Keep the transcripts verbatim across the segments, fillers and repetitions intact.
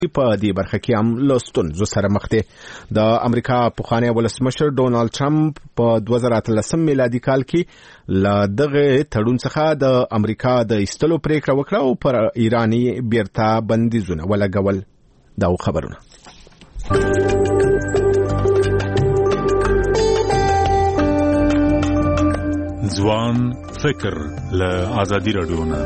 په دې برخه کې هم له ستونزو سره مخ دي. د امریکا پخوانی ولسمشر ډونالد ټرمپ په دوه زره اتلسم میلادي کال کې له دغه تړون څخه د امریکا د ایستلو پریکړه وکړه او پر ایراني بیرته بندیزونه ولګول. دا خبرونه ځوان فکر له ازادي رادیو نه.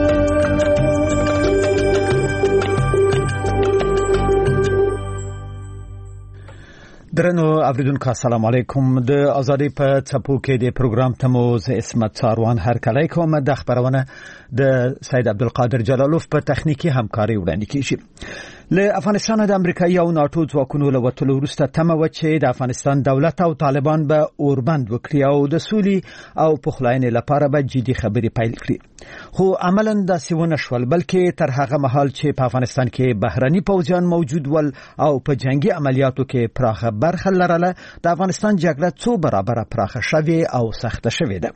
درنو اوریدونکو السلام علیکم. د ازادي په څپو کې د پروګرام تموز اسمت څاروان هر کله کوم د خبرونه د سید عبدالقادر جلالوف په تخنیکی همکاري وړاندې کیږي. له افغانستان د امریکایي او ناتو ځواکونو له وټلو وروسته تمه و چې د افغانستان دولت او طالبان به اوربند وکړي او د سولې او پخلاینې لپاره به جدي خبرې پیل کړي. خو عملاً داسې ونه شول، بلکې تر هغه مهال چې په افغانستان کې بهرني پوځیان موجود ول او په جنگي عملیاتو کې پراخه برخه لرله، د افغانستان جګړه څو برابره پراخه شوې او سخته شوې ده.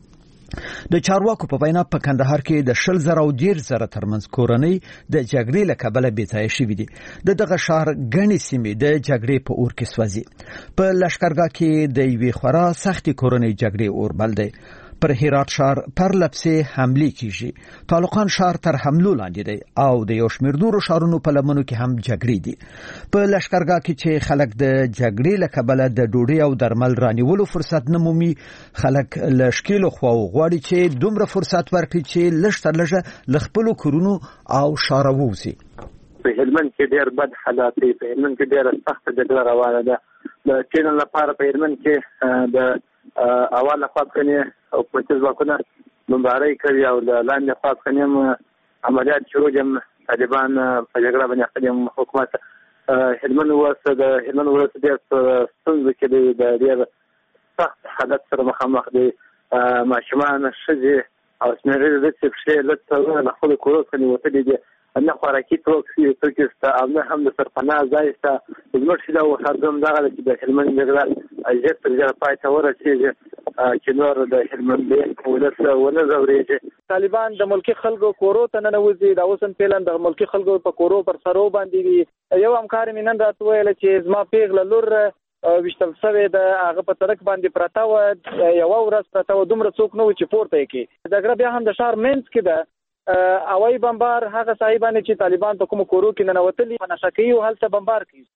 د چارواکو په وینا په کندهار کې د شل زره او ډیر زره ترمنځ کورنۍ د جګړې له کبله بې ځایه شوې دي. د دغه ښار ګڼې سیمې د جګړې په اور کې سوځي. په لښکرګاه کې د یوې خورا سختې کورنۍ جګړې اور بل دی. پر هرات ښار پرلپسې حملې کیږي. طالقان ښار تر حملو لاندې دی او د یو شمېر نورو ښارونو په لمنو کې هم جګړې دي. په لښکرګاه کې چې خلک د جګړې له کبله د ډوډۍ او درمل رانیولو فرصت نه مومي، خلک له شکیلو خواو غواړي چې دومره فرصت ورکړي چې لږ تر لږه له خپلو کورونو او ښاره ووځي. په هلمند کې ډېر بد حالات دي. په هلمند کې ډېره سخته جګړه روانه ده. د چینل لپاره په هلمند کې د اول افغاني او پولیس ځواکونه بمبارۍ کوي او د لاندې افغاني عملیات شروع دي. طالبان په جګړه باندې خپل حکومت هلمند ورسره د هلمند ورسره د ستونزو کې د ډېر سخت حالت سره مخامخ دي. ماشومان ښځې او شمېرې د څه لته له خپل کورو څخه وتلي دي. نه خوراکي توکي توکي ستا او نه هم د سرپناه ځای ستا. زموږ چې دا وخردم دغه چې د هلمند جګړه ژر تر ژره پای ته ورسېږي چې نور د هلمند ولس ونه ځورېږي. طالبان د ملکي خلکو کورو ته ننوځي. دا اوس هم فعلا د ملکي خلکو په کورو پر سرو باندې دي. یو همکار مې نن راته ویل چې زما پیغله لور وشتل شوې ده، هغه په سړک باندې پرته وه، یوه ورځ پرته وه، دومره څوک نه و چې پورته یې کړي. جګړه بیا هم د ښار منځ کې ده. هوایي بمبار هغه صاحبانه چې طالبان په کوم کورو کې ننوتلي په نشه کوي او هلته بمبار کوي.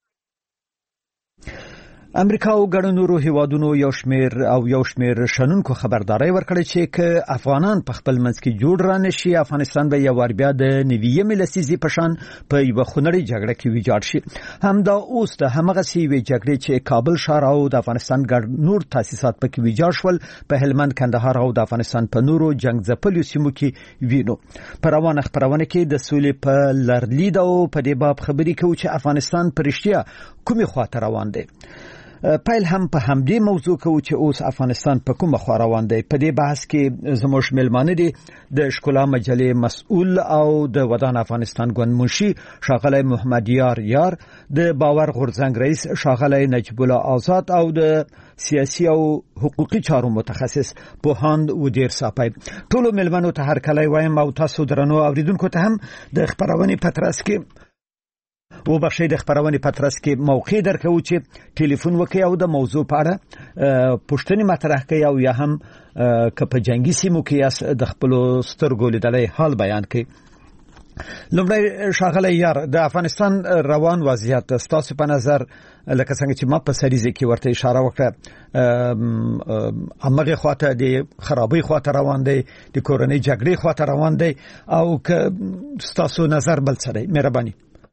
امریکا او ګڼو نورو هیوادونو یو شمیر او یو شمیر شنونکو خبرداري ورکړي چې که افغانان په خپل منځ کې جوړ را نشي، افغانستان به یو ور بیا د نویمې لسیزې په شان په یو خونړۍ جګړه کې ویجاړ شي. همدا اوس د همغه سیوې جګړې چې کابل ښار او د افغانستان ګڼ نور تاسیسات پکې ویجاړ شول، په هلمند، کندهار او د افغانستان په نورو جنگ ځپلو سیمو کې وینو. په روانه خبرونه کې د سولې په لرلید او په دې باب خبرې کوي چې افغانستان په رښتیا کومې خواته روان دی. پیل هم په همدې موضوع کوي چې اوس افغانستان په کومه خوا روان دی. په دې بحث کې زموږ ملمانه دي د ښکلا مجلې مسؤل او د ودان افغانستان ګوند منشي ښاغلی محمد یار یار، د باور غورځنګ رئیس ښاغلی نجیب الله آزاد او د سیاسي او حقوقي چارو متخصص پوهاند ودیر صاحب. ټولو ملمنو ته هر کله وایم او تاسو درنو اوریدونکو ته هم د خبرونې پترس کې و بخشي د خبرونې پترس کې موقع درکو چې ټلیفون وکړي او د موضوع په اړه پوښتنې مطرح کړي او یا هم که په جنگي سیمو کې یاست د خپل سترګو لیدلې حال بیان کړي. لومړی ښاغلی یار، د افغانستان روان وضعیت ستاسو په نظر لکه څنګه چې ما په سریزه کې ورته اشاره وکړه، امغه خواته د خرابې خواته روان دی، د کورنۍ جګړې خواته روان دی، او که ستاسو نظر بل څه دی؟ مهرباني.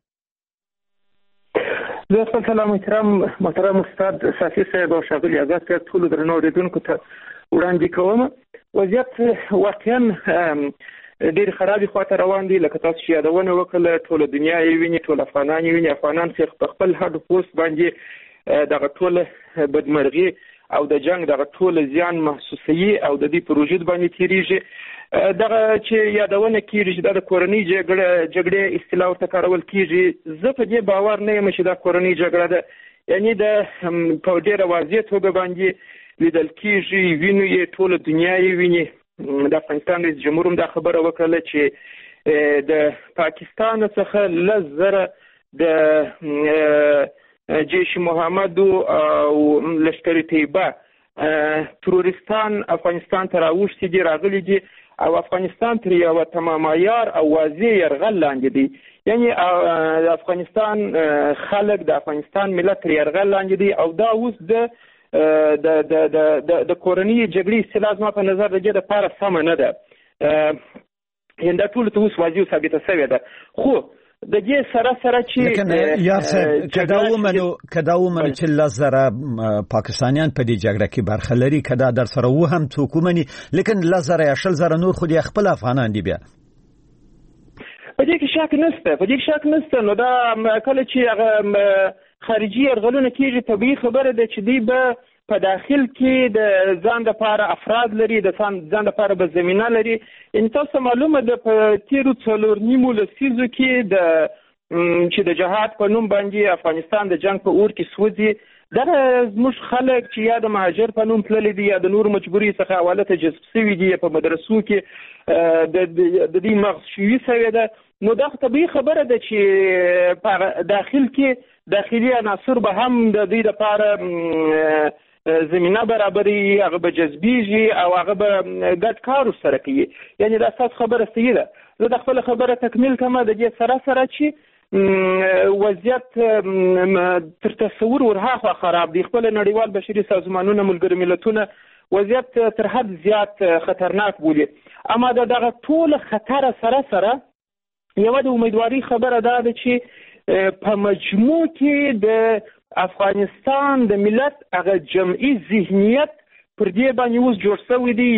زه خپل سلام احترام محترم استاد صافي صاحب او ښاغلي آزاد صاحب ټولو درنو اوریدونکو ته وړاندې کوم. وضعیت واقعا ډېر خرابې خواته روان دي. لکه تاسو چې یادونه وکړله، ټوله دنیا یې ویني، ټول افغانان یې ویني. افغانان چې په خپل هډ پوست باندې دغه ټوله بدمرغي او د جنگ دغه ټوله زیان محسوسوي او د دې په وجود باندې تېرېږي. دغه چې یادونه کېږي چې دا د کورنۍ جګړه جګړې اصطلاح ورته کارول کېږي، زه په دې باور نه یم چې دا کورنۍ جګړه ده. یعنې د په ډېره واضح توګه باندې لیدل کېږي، وینو یې، ټوله دنیا یې ویني. د افغانستان رئیس جمهور هم دا خبره وکړله چې د پاکستان څخه لس زره د جيش محمد او لشکر طیبه تروریستان افغانستان ته راوښتي دي راغلي دي او افغانستان تر یو تمام عیار او واضح یرغل لاندې دي. یعنی د افغانستان خلک د افغانستان ملت تر یرغل لاندې دي او دا اوس د د د د د کورنۍ جګړې اصطلاح زما په نظر د دې لپاره سمه نه ده. یعنې دا ټولو ته اوس واضح او ثابته شوې ده. خو د دې سره سره چې لیکن یار صاحب کدا ومنو کدا ومنو چې لزره پاکستانیان په دې جګړه کې برخه لري، کدا در سره و هم څوک ومني، لیکن لزره یا شل زره نور خو دې خپل افغانان دي. بیا په دې کې شک نشته، په دې کې شک نشته. نو دا کله چې هغه خارجي یرغلونه کېږي طبیعي خبره ده چې دوی به په داخل کې د ځان لپاره افراد لري، د ځان لپاره به زمینه لري. ان تاسو معلومه ده په تیرو څلور نیمو لسیزو کې د چې د جهاد په نوم باندې افغانستان د جنگ په اور کې سوځي. دا زموږ خلک چې یا د مهاجر په نوم تللی دي یا د نور مجبوري څخه حواله ته جذب شوي دي په مدرسو کې د دې مغز شوي شوی ده. نو دا طبیعي خبره ده چې په داخل کې داخلي عناصر به هم د دوی لپاره زمینه برابري، هغه به جذبیږي او هغه به ګډ کار سره کوي. یعنی دا اساس خبره صحیح ده. زه د خپل خبره تکمیل کوم د دې سره سره چې وضعیت تر تصور ورهاخوا خراب دي. خپل نړیوال بشري سازمانونه ملګري ملتونه وضعیت تر حد زیات خطرناک بولي. اما دا دغه ټول خطر سره سره یوه د امیدواري خبره دا ده چې په مجموع کې د افغانستان د ملت هغه جمعي ذهنیت پر دې باندې اوس جوړ شوی دی،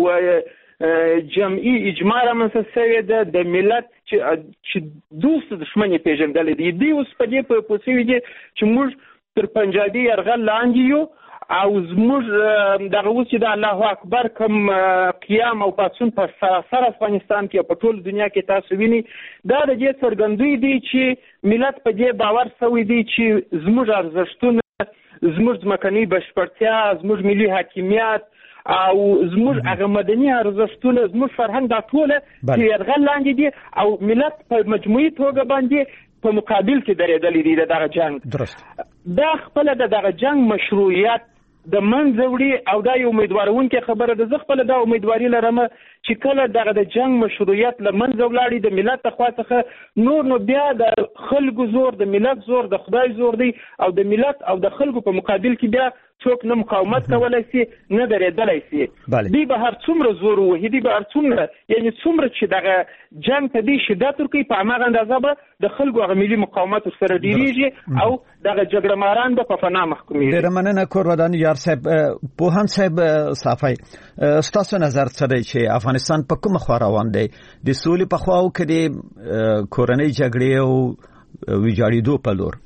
یو جمعي اجماع رامنځته شوی ده د ملت چې دوست دښمن یې پېژندلی دی. دوی اوس په دې پوه شوي دي چې موږ تر پنجابي یرغل لاندې یو او زموږ دغه اوس چې د الله اکبر کوم قیام او پاڅون په سراسر افغانستان کې په ټول دنیا کې تاسو ویني، دا د دې څرګندوی دی چې ملت په دې باور شوی دی چې زموږ ارزښتونه، زموږ ځمکنۍ بشپړتیا، زموږ ملي حاکمیت او زموږ هغه مدني ارزښتونه، زموږ فرهنګ، دا ټوله چې یرغل لاندې دي او ملت په مجموعي توګه باندې په مقابل کې درېدلی دی د دغه جنګ. دا خپله د دغه جنګ مشروعیت د منځه وړي او دا یو امیدوارونکې خبره ده. زه خپله دا امیدواري لرم چې کله دغه د جنګ مشروعیت له منځه ولاړي د ملت د خوا څخه نور نو بیا د خلکو زور، د ملت زور، د خدای زور دی او د ملت او د خلکو په مقابل کې بیا څوک نه مقاومت کولی شي، نه درېدلی شي. دوی به هر څومره زور ووهي، دوی به هر څومره یعنې څومره چې دغه جنګ ته دوی شدت ورکوي، په هماغه اندازه به د خلکو هغه ملي مقاومت ورسره ډېرېږي او دغه جګړه ماران به په فنا محکومېږي. ډېره مننه کورودان یار صاحب. پوهاند صاحب صافی، ستاسو نظر څه دی چې افغانستان په کومه خوا روان دی؟ د سولې په خوا او که د کورنۍ جګړې او ویجاړېدو په لور؟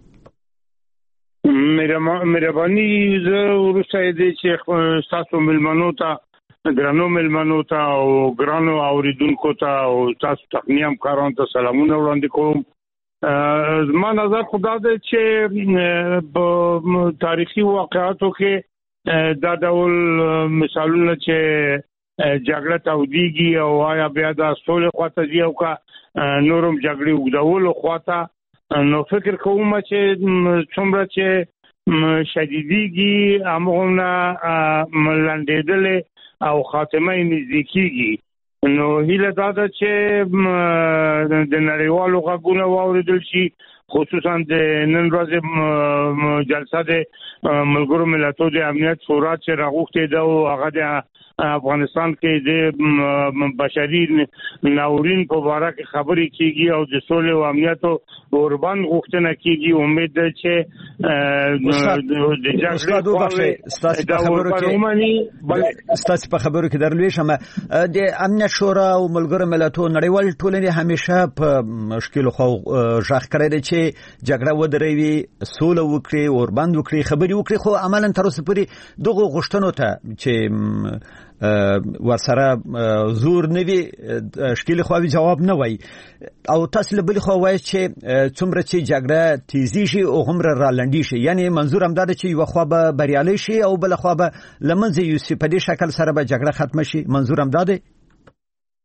مهرباني زه وروسته دی چې ستاسو مېلمنو ته، ګرانو مېلمنو ته او ګرانو اورېدونکو ته او تاسو تقني همکارانو ته سلامونه وړاندې کوم. زما نظر خو دا دی چې په تاریخي واقعاتو کې دا ډول مثالونه چې جګړه تودېږي او آیا بیا د سولې خواته ځي او که نورم جګړې اوږدولو خواته، نو فکر کوم چې څومره چې شدیدېږي همغومره لنډېدلې او خاتمه یې نږدې کېږي. نو هیله دا ده چې د نړیوالو غږونه واورېدل شي، خصوصا د نن ورځې جلسه د ملګرو ملتونو د امنیت شورا چې راغوښتې ده او هغه د افغانستان کې د بشري ناورین په باره کې خبرې کېږي او د سولې او امنیتو اوربند غوښتنه کېږي. امید ده چې د جګړې ستاسو په خبرو کې درلوېږم. د امنیت شورا او ملګرو ملتونو نړیوال ټولنې همیشه په مشکل خو ژغ کړی دی چې جګړه ودروي، سوله وکړي، اوربند وکړي، خبرې وکړي، خو عملاً تر اوسه پورې دغه غوښتنو ته چې ورسره زور نه وي شکل خواوي جواب نه وای. او تاسو له بل خو وایي چې څومره چې جګړه تیزی شي او همره را لنډی شي، یعنی منظور هم دا دی چې یو خوا به بریالي شي او بل خوا به لمنځه یوسي، په دې شکل سره به جګړه ختم شي. منظور هم دا دی.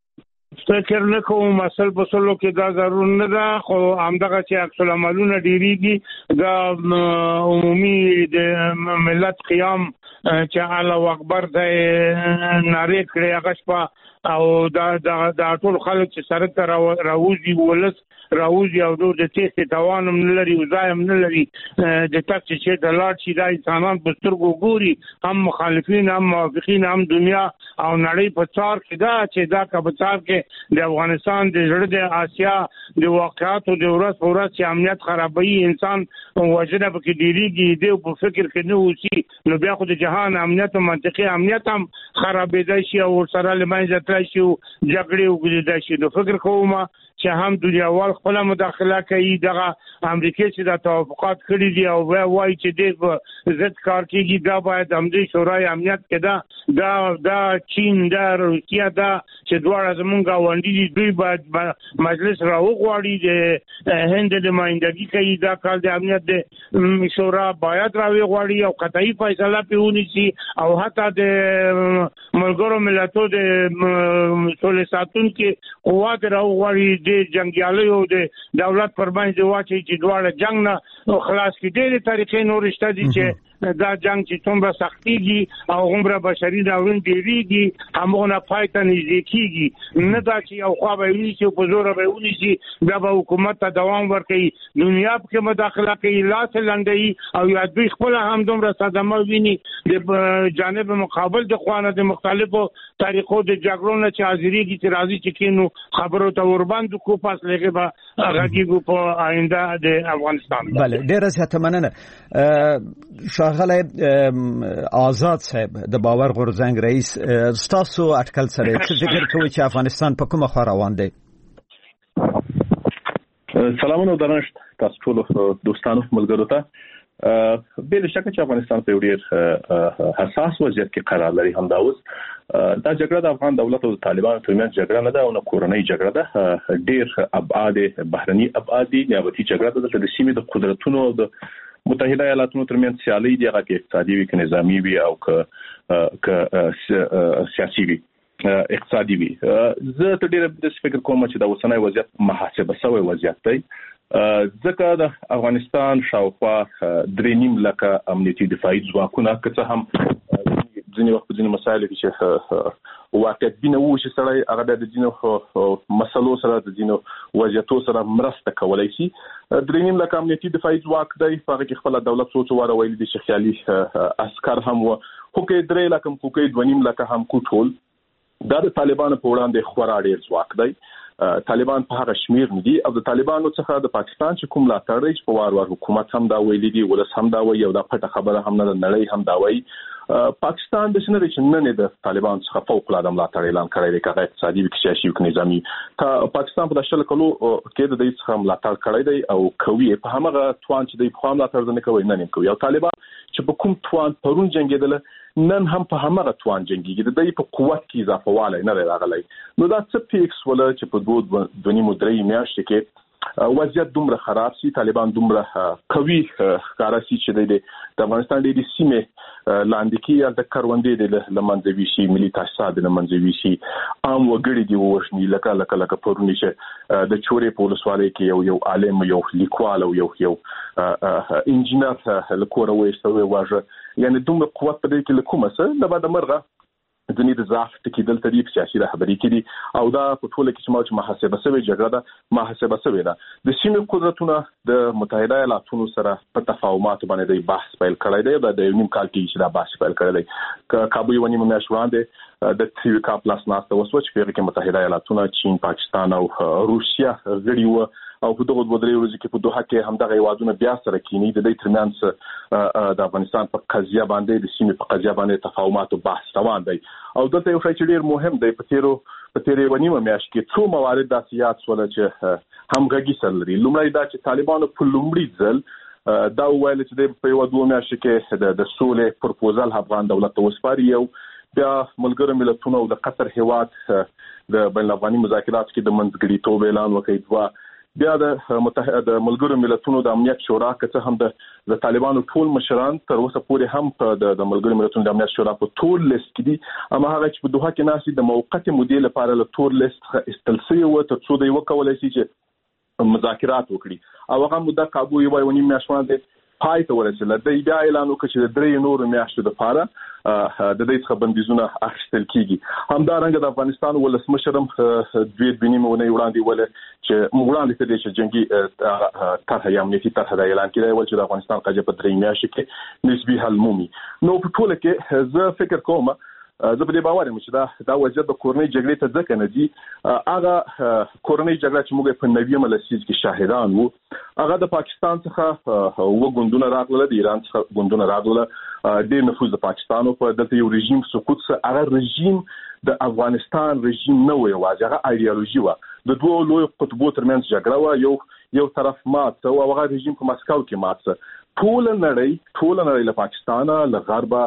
فکر نه کوم مسل په سلو کې دا ضرور نه ده خو همدغه چې عکس العملونه ډیریږي دا عمومي د ملت قیام چې الله اکبر د نارې کړې هغه شپه او دا دا ټول خلک چې سره ته راوځي ولس راوځي او د تېستې توانم نه لري او ځای هم نه لري د تک چې د لاړ شي دا انسانان په سترګو ګوري هم مخالفین هم موافقین هم دنیا او نړۍ په څار کې دا چې دا که په څار کې د افغانستان د زړه د آسیا د واقعاتو د ورځ په ورځ چې امنیت خرابوي انسان وجنه پکې ډیریږي دی په فکر کې نه اوسي نو بیا خو د جهان امنیت او منطقي امنیت هم خرابېدای شي او سره له منځه تللی شي او جګړې وګرځېدای شي نو فکر کوم چې هم دنیاوال خپل مداخله کوي دغه امریکا چې د توافقات کړي دي او وایي چې د ضد کار کېږي دا باید همدې شورای امنیت کې دا دا دا چین دا روسیه دا چې دواړه زمونږ ګاونډي دي دوی باید مجلس راوغواړي د هند د نمایندګي کوي دا کال د امنیت د شورا باید راوغواړي او قطعي فیصله پرې ونیسي او حتی د ملګرو ملتونو د سولې ساتونکو قوات راوغواړي د جنگیالیو د دولت پر باندې واچي چې دواړه جنگ نه خلاص کړي ډېرې طریقې نور شته دي چې دا جنگ چې څومره سختيږي او عمره بشري ناورین ډیریږي همغه پای ته نږدې کیږي نه دا چې یو خوا به وي چې په زور به ونیسي بیا به حکومت ته دوام ورکوي دنیا په مداخله کوي لاس لنډي او یا دوی خپل هم دومره صدمه ویني د جانب مقابل د خوانه د مختلفو طریقو د جګړو نه چې حاضرېږي چې راځي چې کینو خبرو ته ورباندې کو پاس لګي به غږیږو په آینده د افغانستان بله ډیره زیاته مننه ښاغلی آزاد صاحب د باور غورځنګ رئیس ستاسو اټکل سره څه فکر کوئ چې افغانستان په کومه خوا روان دی سلامونه درنښت تاسو ټول دوستانو ملګرو ته بې شکه چې افغانستان په ډېر حساس وضعیت کې قرار لري همدا اوس دا جګړه د افغان دولت او طالبانو ترمنځ جګړه نه ده او نه کورنۍ جګړه ده ډېر ابعاد بهرني ابعاد نیابتي جګړه ده د سیمې د قدرتونو او د متحده ایالاتونو ترمنځ سیالي دی هغه کې اقتصادي وي که نظامي وي او که که سیاسي وي اقتصادي وي زه ته ډېر د فکر کوم چې دا اوسنی وضعیت محاسبه شوی وضعیت دی ځکه د افغانستان شاوخوا درې نیم لکه امنیتي دفاعي ځواکونه که څه هم ځینې وخت په ځینې مسایلو کې چې واقعیت بینه وو چې سړی هغه د ځینو مسلو سره د ځینو وضعیتو سره مرسته کولی شي درې نیم لکه امنیتي دفاعي ځواک دی په هغه کې خپله دولت څو څو واره ویلي دي چې خیالي عسکر هم وو خو که یې درې لکه خو که یې دوه نیم لکه هم کو ټول دا د طالبانو په وړاندې خورا ډېر ځواک دی طالبان په هغه شمیر نه دي او د طالبانو څخه د پاکستان چې کوم لاتړ دی په وار وار حکومت هم دا ویلي دي ولس هم دا وایي او دا پټه خبره هم نه ده نړۍ هم دا وایي پاکستان د شنه چې نن د طالبان څخه فوق العاده ملاتړ اعلان کړی دی که اقتصادي وي که سیاسي وي که نظامي پاکستان په شل کلو کې د دې څخه ملاتړ کړی دی او کوي په همغه توان چې د په ملاتړ نه کوي نه کوي او طالبان چې په کوم توان پرون جنگیدل نن هم په همغه توان جنگیږي د دې په قوت کې اضافه والی نه راغلی نو دا څه پیکس ولا چې په دوه دونی مدري میاشتې کې وضعیت دومره خراب سي طالبان دومره قوي ښکارا سي چې د افغانستان د سیمې لاندې کې د کروندې د لمنځوي شي ملي تاسیسات د لمنځوي شي عام وګړي دی وښني لکه لکه لکه پرونی چې د چورې په ولسوالۍ کې یو یو عالم یو لیکوال او یو یو انجینر لکوره وېستوي واژه یعنی دومره قوت په دې کې لکومه څه د بعد مرغه ځنې د ضعف ټکي دلته دی په سیاسي رهبري کې دي او دا په ټوله کې چې ما چې محاسبه شوې جګړه ده محاسبه شوې ده د سیمې قدرتونه د متحده ایالاتونو سره په تفاهماتو باندې د بحث پیل کړی دی د یو نیم کال کې چې دا بحث پیل کړی دی کابو یو نیم میاشت وړاندې د تیو کا پلاس ناسته وسو چې په کې متحده ایالاتونه چین پاکستان او روسیا غړي وو او په دغه دوه درې ورځې کې په دوحه کې همدغه هیوادونه بیا سره کینی د دې ترمنځ د افغانستان په قضیه باندې د سیمې په قضیه باندې تفاهمات او بحث روان دی او دلته یو شی چې ډېر مهم دی په تیرو په تیرې ونیمه میاشت کې څو موارد داسې یاد شول چې همغږي سره لري لومړی دا چې طالبانو په لومړي ځل دا وویل چې په یو دوه میاشتو کې د سولې پروپوزل افغان دولت ته وسپاري او بیا ملګرو ملتونو او د قطر هیواد د بین الافغاني مذاکراتو کې د منځګړیتوب اعلان وکړ دوه بیا د متحده ملګرو ملتونو د امنیت شورا که هم د د طالبانو ټول مشران تر اوسه پورې هم د ملګرو ملتونو د امنیت شورا په ټول لیست کې دي، اما هغه چې په دوحه کې ناسي د موقته مودې لپاره له ټول لیست استل شوی و تر څو دوی وکولای شي چې مذاکرات وکړي او هغه مدته قابو یو ونی میاشتونه ده پای ته ورسېدل. د بیا اعلان وکړ چې د درې نورو میاشتو لپاره د دې څخه بندیزونه اخیستل کیږي. همدارنګه د افغانستان ولسمشر هم دوی د نیمه ونې وړاندې ول چې وړاندې کړي چې جنگي طرح یا امنیتي طرح د اعلان کړي ول چې د افغانستان قضیه په درې میاشتو کې نسبی حل مومي. نو په ټول کې زه فکر کوم زه په دې باور یم چې دا دا وضعیت د کورنۍ جګړې ته ځکه نه دي. هغه کورنۍ جګړه چې موږ په نویمه لسیز کې شاهدان وو هغه د پاکستان څخه و ګوندونه راغله، د ایران څخه ګوندونه راغله، د نفوذ د پاکستان په دلته یو رژیم سقوط سره هغه رژیم د افغانستان رژیم نه وي، واځه هغه ایدئولوژي و د دوه لوی قطبو ترمنځ جګړه و، یو یو طرف مات او هغه رژیم په مسکو کې مات څه. ټول نړۍ ټول نړۍ له پاکستان له غربه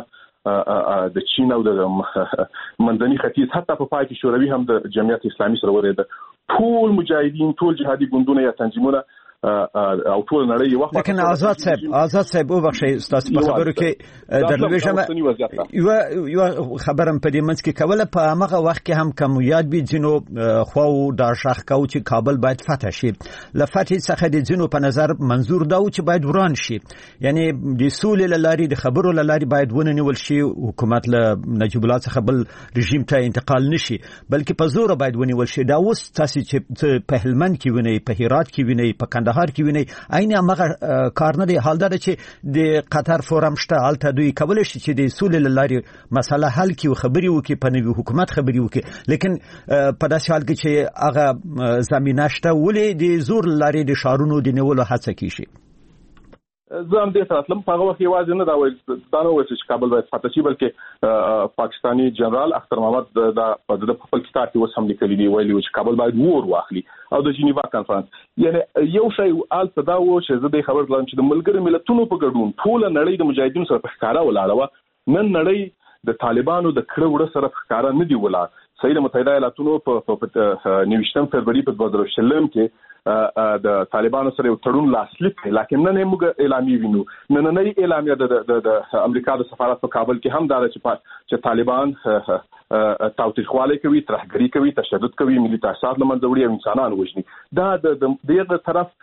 د چین او د منځني ختیځ حتی په پای کې شوروي هم د جمعیت اسلامي سره ورېده، ټول مجاهدین ټول جهادي ګوندونه یا تنظیمونه او ټول نړۍ یو وخت. لیکن آزاد صاحب آزاد صاحب وبخښئ ستاسو په خبرو کې درویشم یو یو خبرم په دې منځ کې کوله په هغه وخت کې هم کوم یاد بي جنو خو دا شاخ کو چې کابل باید فتح شي، لفتح څخه د جنو په نظر منظور دا و چې باید وران شي، یعنی د سولې لاري د خبرو لاري باید ونیول شي، حکومت له نجیب الله څخه بل رژیم ته انتقال نشي بلکې په زور باید ونیول شي. دا اوس تاسو چې په هلمند کې ونی، په هرات کې ونی، په کندهار هر کې ویني عین هغه کار نه دی. حال دا چې د قطر فورم شته الته دوی کول شي چې د سولې لاري مسله حل کړي، خبري وکړي، په نوي حکومت خبري وکړي، لیکن په داسې حال کې چې هغه زمينه شته ولې د زور لاري د شارونو د نیولو هڅه کیږي. زه هم دې سره تلم په هغه وخت یوازې نه دا وایي دا نه وایي چې کابل باید فتح شي بلکې پاکستاني جنرال اختر محمد دا په خپل کتاب کې اوس هم لیکلي دی ویلي چې کابل باید ور واخلي او د جنیوا کانفرنس یعنی یو شی الته دا و چې زه د خبر کړم چې د ملګرو ملتونو په ګډون ټول نړۍ د مجاهدینو سره په ښکارا ولاړه و، نن نړۍ د طالبانو د کړه وړه سره په ښکارا نه دی ولاړ. سید متحده ایالاتونو په نوښتم فبرवरी په دوه زره شلم کې د طالبانو سره یو تړون لاسلیک کړ، لکه نن موږ اعلامیه وینو. نننۍ اعلامیه د د امریکا د سفارت په کابل کې هم دا چې طالبان تاوتریخوالی کوي، ترهګري کوي، تشدد کوي، ملي تاسیسات له منځه وړي او انسانان وژني. دا د دغه طرف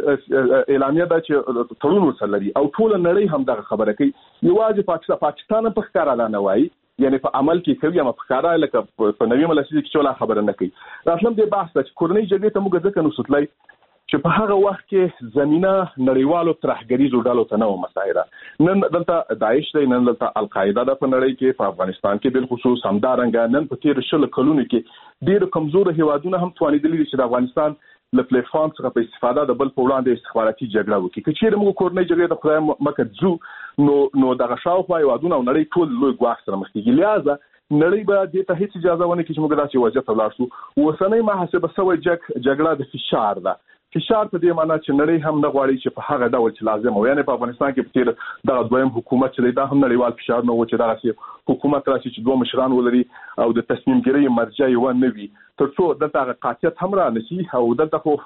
اعلامیه دا چې تړون وسره لري او ټول نړۍ هم دا خبره کوي. یوازې پاکستان پاکستان په ښکارا نه وایي، یعنی په عمل کې کوي یا په ښکارا لکه په نوې ملسي کې چولا خبره نه کوي. راتلم دې بحث چې کورنۍ جګړې ته موږ ځکه نو ستلای چې په هغه وخت کې زمينه نړیوالو ترهګریزو ډلو ته نو مسایره. نن دلته داعش دی، نن دلته القاعده د په نړۍ کې، په افغانستان کې بل خصوص همدارنګه نن په تیر شل کلونو کې ډېر کمزور هیوادونه هم توانیدلي چې د افغانستان له پلیټ فارم څخه په استفاده د بل په وړاندې استخباراتي جګړه وکړي. که چیرې موږ کورنۍ جګړې د خدای مکه ځو نو نو دغه شاوخوا هیوادونه او نړۍ ټول لوی ګواښ سره مخ کېږي. لہذا نړۍ به دې ته هیڅ اجازه ونه کړي چې موږ داسې وضعیت ته ولاړ شو. اوسنۍ محاسبه سوی جګ جګړه د فشار ده، فشار په دې معنی چې نړۍ هم نه غواړي چې په هغه ډول چې لازم و، یعنی په افغانستان کې په تیر دغه دویم حکومت چې دا هم نړیوال فشار نه و چې دغه حکومت راشي چې دوه مشران ولري او د تصمیم ګیرۍ مرجع یې ونه وي، تر څو دلته قاطعیت هم را نشي او دلته خو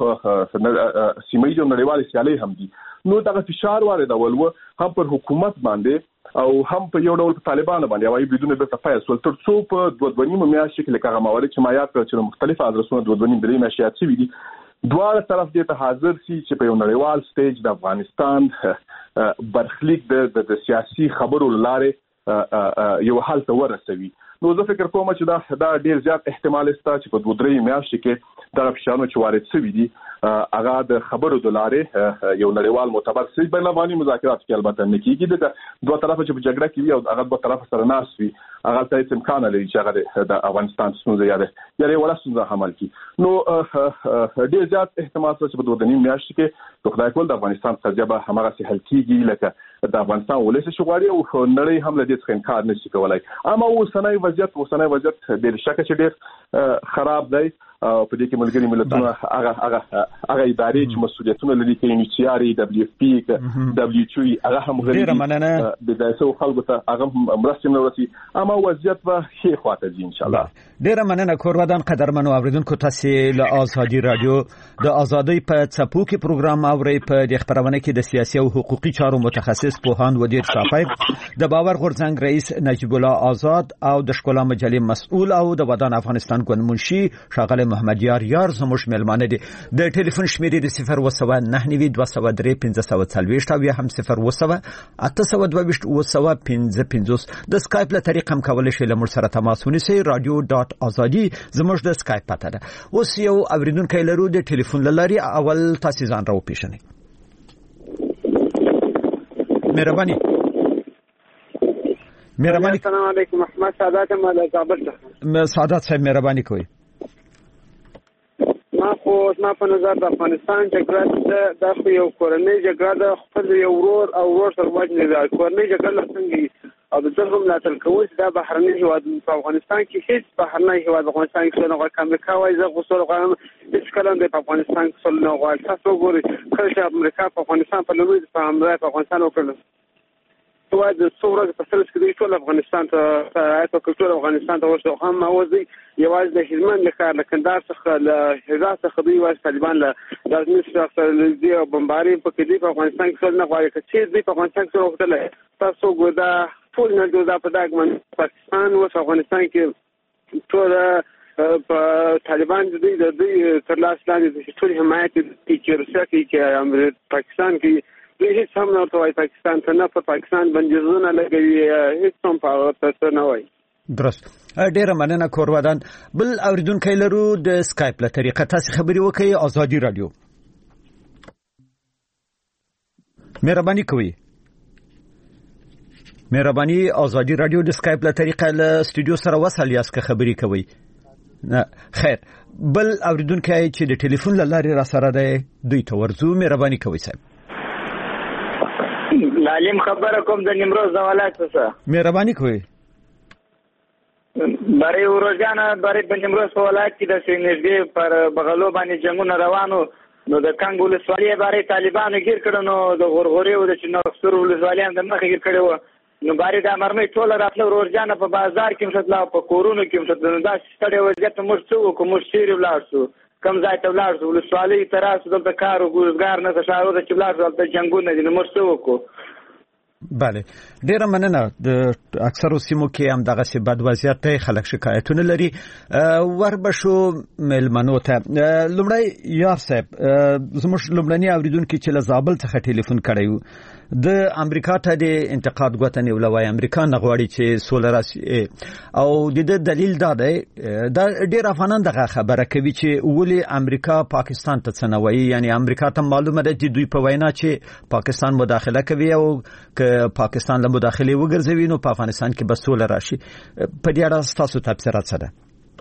سیمه ییز نړیوال سیالي هم دي. نو دغه فشار واردول و هم پر حکومت باندې او هم په یو ډول په طالبانو باندې او بدون د تفاعل سول، تر څو په دوه دوه میاشتې کې لکه موارد چې ما یاد کړ چې مختلف ادرسونه دوه دوه درې میاشتې شوي دي، دواړه طرف دې ته حاضر سي چې په یو نړیوال سټیج د افغانستان برخلیک د د سیاسي خبرو لارې یو حل ته ورسوي. نو زه فکر کوم چې دا دا ډیر زیات احتمال شته چې په دوه درې میاشتې کې دا فشارونه چې وارد شوي دي هغه د خبرو د لارې یو نړیوال معتبر سي بین افغاني مذاکرات کې البته نه کیږي. د دوه طرفه چې په جګړه کې وي او هغه دوه طرفه سره ناس وي هغه ته امکان لري چې هغه د افغانستان ستونزې یاده یاري ولا ستونزه حمل کی. نو ډیر زیات احتمال شته چې په دوه درې میاشتې کې د خدای کول د افغانستان قضیه به همغه سي حل کیږي لکه د افغانستان ولې څه غواړي او نړۍ هم له دې څخه انکار نشي کولای. اما اوسنۍ وضعیت اوسنۍ وضعیت ډیر شک چې ډیر خراب دی په دې کې ملګري ملتونه هغه هغه هغه ادارې چې مسؤلیتونه لري کې یو سي ار ای دبليو اف پی دبليو ټي هغه هم غوړي د داسو خلکو ته هغه مرستې نورسي اما وضعیت به شي خواته دي ان شاء الله. ډیره مننه کورودان قدرمنو اوریدونکو تاسو له آزادي رادیو د ازادۍ په څپو کې پروګرام اوري په د خبرونه کې د سیاسي او حقوقي چارو متخصص پوهاند ودیر صافی د باور غورځنګ رئیس نجیب الله آزاد او د شکولا مجلې مسؤل او د ودان افغانستان ګوند منشي شاغله محمد یار یار زموږ ملمانه دي. د ټلیفون شمیرې د صفر وسوه نه نوي دوه سوه درې پنځه سوه څلوېښت او یا هم صفر وسوه اته سوه دوه ویشت اوه سوه پنځه پنځوس. د سکایپ له طریق هم کولی شئ له موږ سره تماس ونیسئ. رادیو ډاټ ازادي زموږ د سکایپ پته ده. اوس یو اوریدونکی لرو د ټلیفون له لارې. اول تاسو ځان راوپېژنئ. مهرباني مهرباني السلام علیکم. محمد سعادت ما له کابل څخه. سعادت صاحب مهرباني کوئ. ما خو ما په نظر د افغانستان جګړه د خو یو کورنۍ جګړه د خپل یو ورور او ورور سره وجنې ده. کورنۍ جګړه څنګه او د دغه ملاتړ کول دا بهرني هیواد په افغانستان کې هیڅ بهرني هیواد افغانستان کې څنګه غواړي امریکا وایي زه غوښتل غواړم هیڅ کله د افغانستان کې څنګه غواړي. تاسو ګورئ کله چې امریکا په افغانستان په لوی په امریکا په افغانستان وکړل سواد څوره په سرس کې ټول افغانستان ته آیت او ټول افغانستان ته ورسو هم اوځي یوازې د هلمند له کار لکندار څخه له هرات څخه دوی واس طالبان له لازمي سره دی او بمباري په کې دی په افغانستان کې څنګه غواړي چې دی په افغانستان کې وکړل. تاسو ګودا ټول نه دوی په دغه پاکستان او افغانستان کې ټول په طالبان دوی د دوی تر لاس لاندې ټول حمایت چې روسیا کې امریکا پاکستان کې هیڅ هم نه توای پاکستان ته نه په پاکستان باندې زونه لګوي هیڅ هم په تاسو نه وای. درست. ډیره مننه کورودان. بل اوریدونکو لرو د سکایپ له طریقه تاسو خبري وکړئ. ازادي رادیو مهرباني کوئ. مهرباني ازادي رادیو د سکایپ له طریقه له استودیو سره وصل یاست که خبري کوئ. نه خیر. بل اوریدونکو چې د ټلیفون له لارې را سره دی دوی ته ورځو. مهرباني کوئ صاحب. لالم خبره کوم د نیمروز د ولایت څخه. مهرباني کوئ. برای ورځانه برای د نیمروز په ولایت کې د سینځګي پر بغلو باندې جنگونه روانو نو د کانګول سوالي برای طالبانو گیر کړه نو د غورغوري او د چنوستر ولسوالیان د مخه گیر کړه نو باري د مرمۍ ټوله راتله ورځانه په بازار کې مشتلا په کورونو کې مشتلا دا ستړي وضعیت موږ څو کوم شیر ولاړو کم ځای ته ولاړو ولسوالي تراسو دلته کار او ګورګار نه تشاور د چبلار دلته جنگونه دي نو موږ څو کو. بله ډیره مننه. د اکثرو سیمو کې هم دغه سی بد وضعیت ته خلک شکایتونه لري. وربشو ملمنو ته لومړی یار صاحب زموږ لومړنی اوریدونکو چې له زابل څخه ټلیفون کړی د امریکا ته د انتقاد غوښتنې ولوي امریکا نه غواړي چې سولر او د دې دلیل دا دی دا ډیر افغانان دغه خبره کوي چې ولې امریکا پاکستان ته څنوي یعنی امریکا ته معلومه ده چې دوی په وینا چې پاکستان مداخله کوي او که پاکستان له مداخله وګرځوي نو په افغانستان کې به سولر راشي. په دې اړه تاسو تفسیرات څه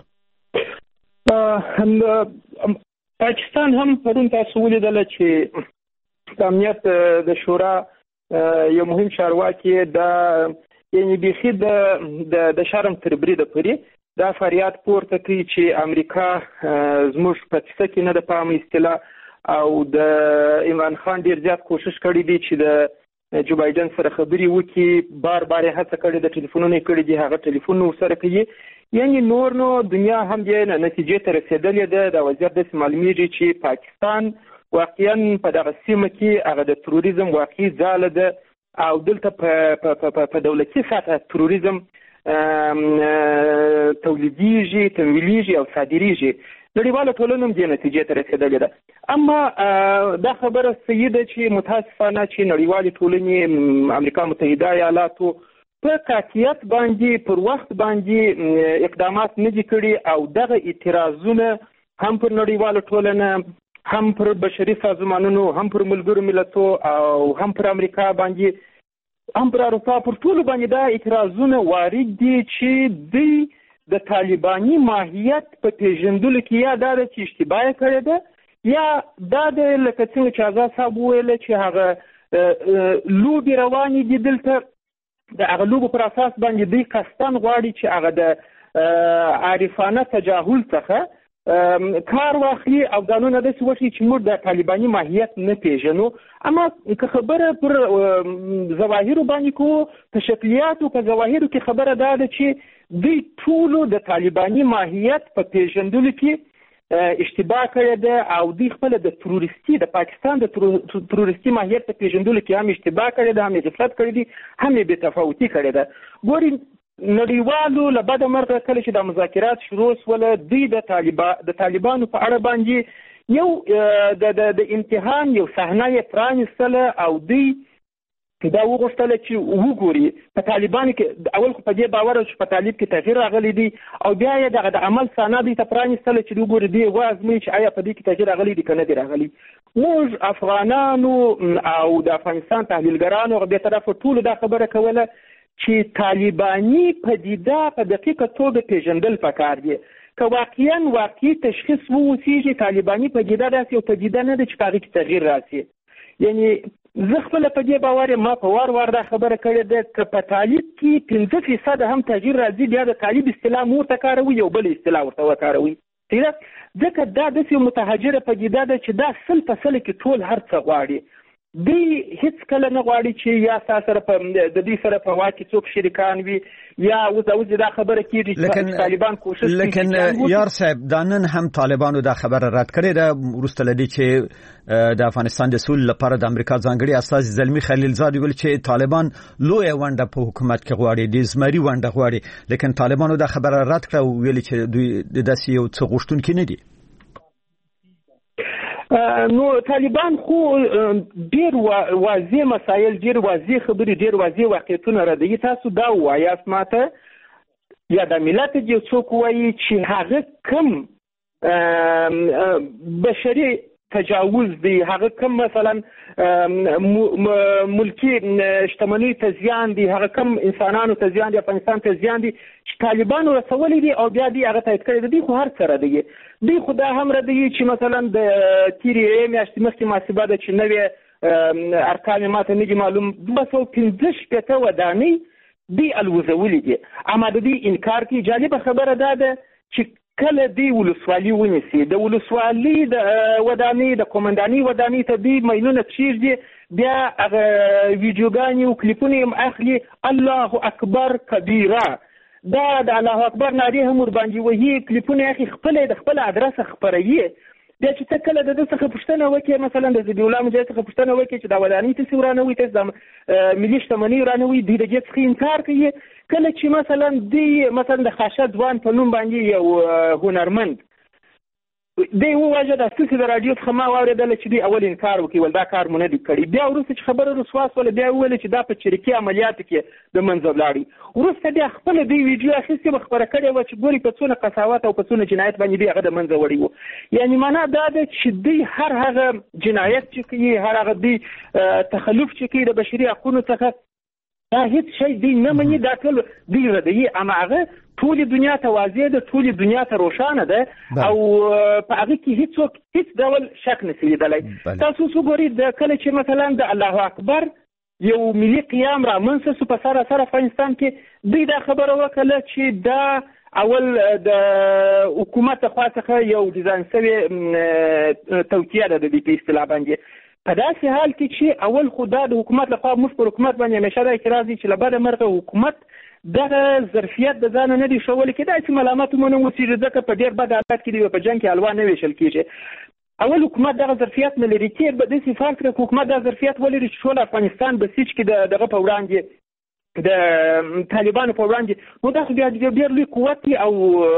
ده؟ پاکستان هم پرون تاسو ولیدل چې د امنیت د شورا یو مهم چارواکي د یعنی بيخي د د شرم تر بریده پرې دا فریاد پورته کوي چې امریکا زموږ په څه کې نه د پام اصطلاح او د عمران خان ډیر زیات کوشش کړی دی چې د جو بایدن سره خبري وکړي بار بار هڅه کړې د ټلیفونونو کړي دي هغه ټلیفون سره کوي یعنی نور نو دنیا هم دې نتیجې ته رسیدلې ده د وزیر د معلومیږي چې پاکستان واقعا په دغه سیمه کې هغه د تروریزم واقعي ځاله ده او دلته په په دولتي سطح تروریزم تولیدیږي تمویلیږي او صادریږي. نړیواله ټولنه هم دې نتیجې ته رسیدلې ده. اما دا خبره صحیح ده چې متاسفانه چې نړیوالې ټولنې امریکا متحده ایالاتو په قاطعیت باندې پر وخت باندې اقدامات نه دي کړي او دغه اعتراضونه هم پر نړیواله ټولنه هم پر بشري سازمانونو هم پر ملګرو ملتونو او هم پر امریکا باندې هم پر اروپا پر ټولو باندې دا اعتراضونه وارد دي چې دوی د طالباني ماهیت په پیژندلو کې یا دا چې اشتباه کړې ده یا دا د لکه څنګه چې آزاد صاحب ویل چې هغه لوبې روانې دي دلته د هغه لوبو پر اساس باندې دوی قصداً غواړي چې هغه د عارفانه تجاهل څخه کار واخلي او ځانونه داسې وښيي چې موږ د طالباني ماهیت نه پیژنو. اما که خبره پر ظواهرو باندې کوو، په شکلیاتو په ظواهرو کې خبره دا ده چې دوی ټولو د طالباني ماهیت په پیژندلو کې اشتباه کړې ده او دوی خپل د تروریستي د پاکستان د تروریستي ماهیت په پیژندلو کې هم اشتباه کړې ده، هم یې غفلت کړی دي، هم یې بې تفاوتي کړې ده. ګوري نړیوالو له بده مرغه کله چې د مذاکرات شروع شوله، دوی د طالبا د طالبانو په اړه باندې یو د د امتحان یو صحنه یې پرانیستله او دوی دا وغوښتله چې وګوري په طالبانو کې اول خو په دې باور چې په طالب کې تغییر راغلی دی او بیا یې دغه د عمل صحنه دوی ته پرانیستله چې وګوري دې وازموي چې آیا په دې کې تغییر راغلی دی که نه دی راغلی. موږ افغانانو او د افغانستان تحلیلګرانو بې طرفه ټولو دا خبره کوله چې طالباني پدیده په دقیقه توګه پیژندل پکار دي. که واقعا واقعي تشخیص ووسیږي طالباني پدیده داسې یو پدیده نه ده چې په هغې کې تغییر راسي. یعنی زه خپله په دې باور یم، ما په وار وار دا خبره کړې ده که په طالب کې پنځه فیصده هم تغییر راځي بیا د طالب اصطلاح مو ورته کاروي، یو بل اصطلاح ورته وکاروي. ځکه دا داسې یو متحجره پدیده ده چې دا سل په سل کې ټول هر څه غواړي. دوی هیڅ کله نه غواړي چې یا ستا سره په د دوی سره په واک کې څوک شریکان وي یا اوس اوس دا خبره کېږي چې طالبان کوشش کوي. لیکن یار صاحب دا نن هم طالبانو دا خبره رد کړې ده وروسته له دې چې د افغانستان د سولې لپاره د امریکا ځانګړي استازي زلمي خلیلزاد ویل چې طالبان لویه ونډه په حکومت کې غواړي، د زمري ونډه غواړي، لیکن طالبانو دا خبره رد کړه او ویل چې دوی داسې یو څه غوښتونکي نه دي. نو طالبان خو ډیر واضح مسایل، ډیر واضح خبرې، ډیر واضح واقعیتونه ردوي. تاسو دا وایاست ماته یا د ملت یو څوک وایي چې هغه کم بشري تجاوز دی، هغه کم مثلا ملکی شتمنۍ ته زیان دی، هغه کم انسانانو ته زیان دی، افغانستان ته زیان دی چې طالبانو رسولی دی او بیا دی هغه تایید کړی دی. خو هر څه ردوي. دوی خو دا هم ردوي چې مثلا د تیرې یوې میاشتې مخکې محاسبه ده چې نوې ارقام ماته نه دي معلوم، دوه سوه پنځه شپېته ودانۍ دوی الوزولي دي. اما د دوی انکار کوي. جالبه خبره دا ده چې کله دی ولسوالي ونیسي، د ولسوالي د ودانۍ د قومندانۍ ودانۍ ته دوی میلونه کښېږدي، بیا هغه ویډیوګانې او کلیپونه یې اخلي، الله اکبر کبیره، دا د الله اکبر نارې هم ورباندې وهي، کلیپونه یې اخلي، خپله یې د خپل ادرسه خپروي. بیا چې ته کله د ده څخه پوښتنه وکړې، مثلا د ذبیح الله مجاهد څخه پوښتنه وکړې چې دا ودانۍ تاسې ورانوئ، تاسې د ملي شتمنۍ ورانوئ، دوی د دې څخه انکار کوي. کله چې مثلا دوی مثلا د خاشه ځوان په نوم باندې یو هنرمند دی وواژه، دا ستاسې د راډیو څخه ما واورېدله چې دوی اول انکار وکړي، ول دا کار مو نه دی کړی. بیا وروسته چې خبره رسوا شوله بیا وویل چې دا په چریکي عملیاتو کې د منځه ولاړی. وروسته بیا خپله دوی ویډیو اخیستې وه، خپره کړې وه چې ګوري په څونه قساوت او په څونه جنایت باندې دوی هغه د منځه وړی وو. یعنې معنا دا ده چې دوی هر هغه جنایت چې کوي، هر هغه دوی تخلف چې کوي د بشري حقونو څخه، دا هیڅ شی دوی نه مني، دا ټول دوی ردوي. اما هغه ټولې دنیا ته واضح ده، ټولې دنیا ته روښانه ده او په هغه کې هیڅوک هیڅ ډول شک نشي لیدلی. تاسو اوس وګورئ د کله چې مثلا د الله اکبر یو ملي قیام رامنځته سو په سراسر افغانستان کې، دوی دا خبره وکړه چې دا اول د حکومت خوا څخه یو ډیزاین شوې توطیه ده د دې په اصطلاح باندې. په داسې حال کې چې اول خو دا د حکومت لخوا موږ پر حکومت باندې همیشه دا اعتراض دی چې له بده مرغه حکومت دغه ظرفیت د ځانه نه دی ښولی، کېدای شي ملامت مو نه اوسېږي ځکه په ډېر بد حالت کې دی، په جنګ کې حلوا نه ویشل کېږي. اول حکومت دغه ظرفیت نه لري. کې به داسې فرق کړه حکومت دا ظرفیت ولري چې ټول افغانستان بسیج کې د دغه په وړاندې د طالبانو په وړاندې، نو دا خو بیا ډېر لوی قوت دی او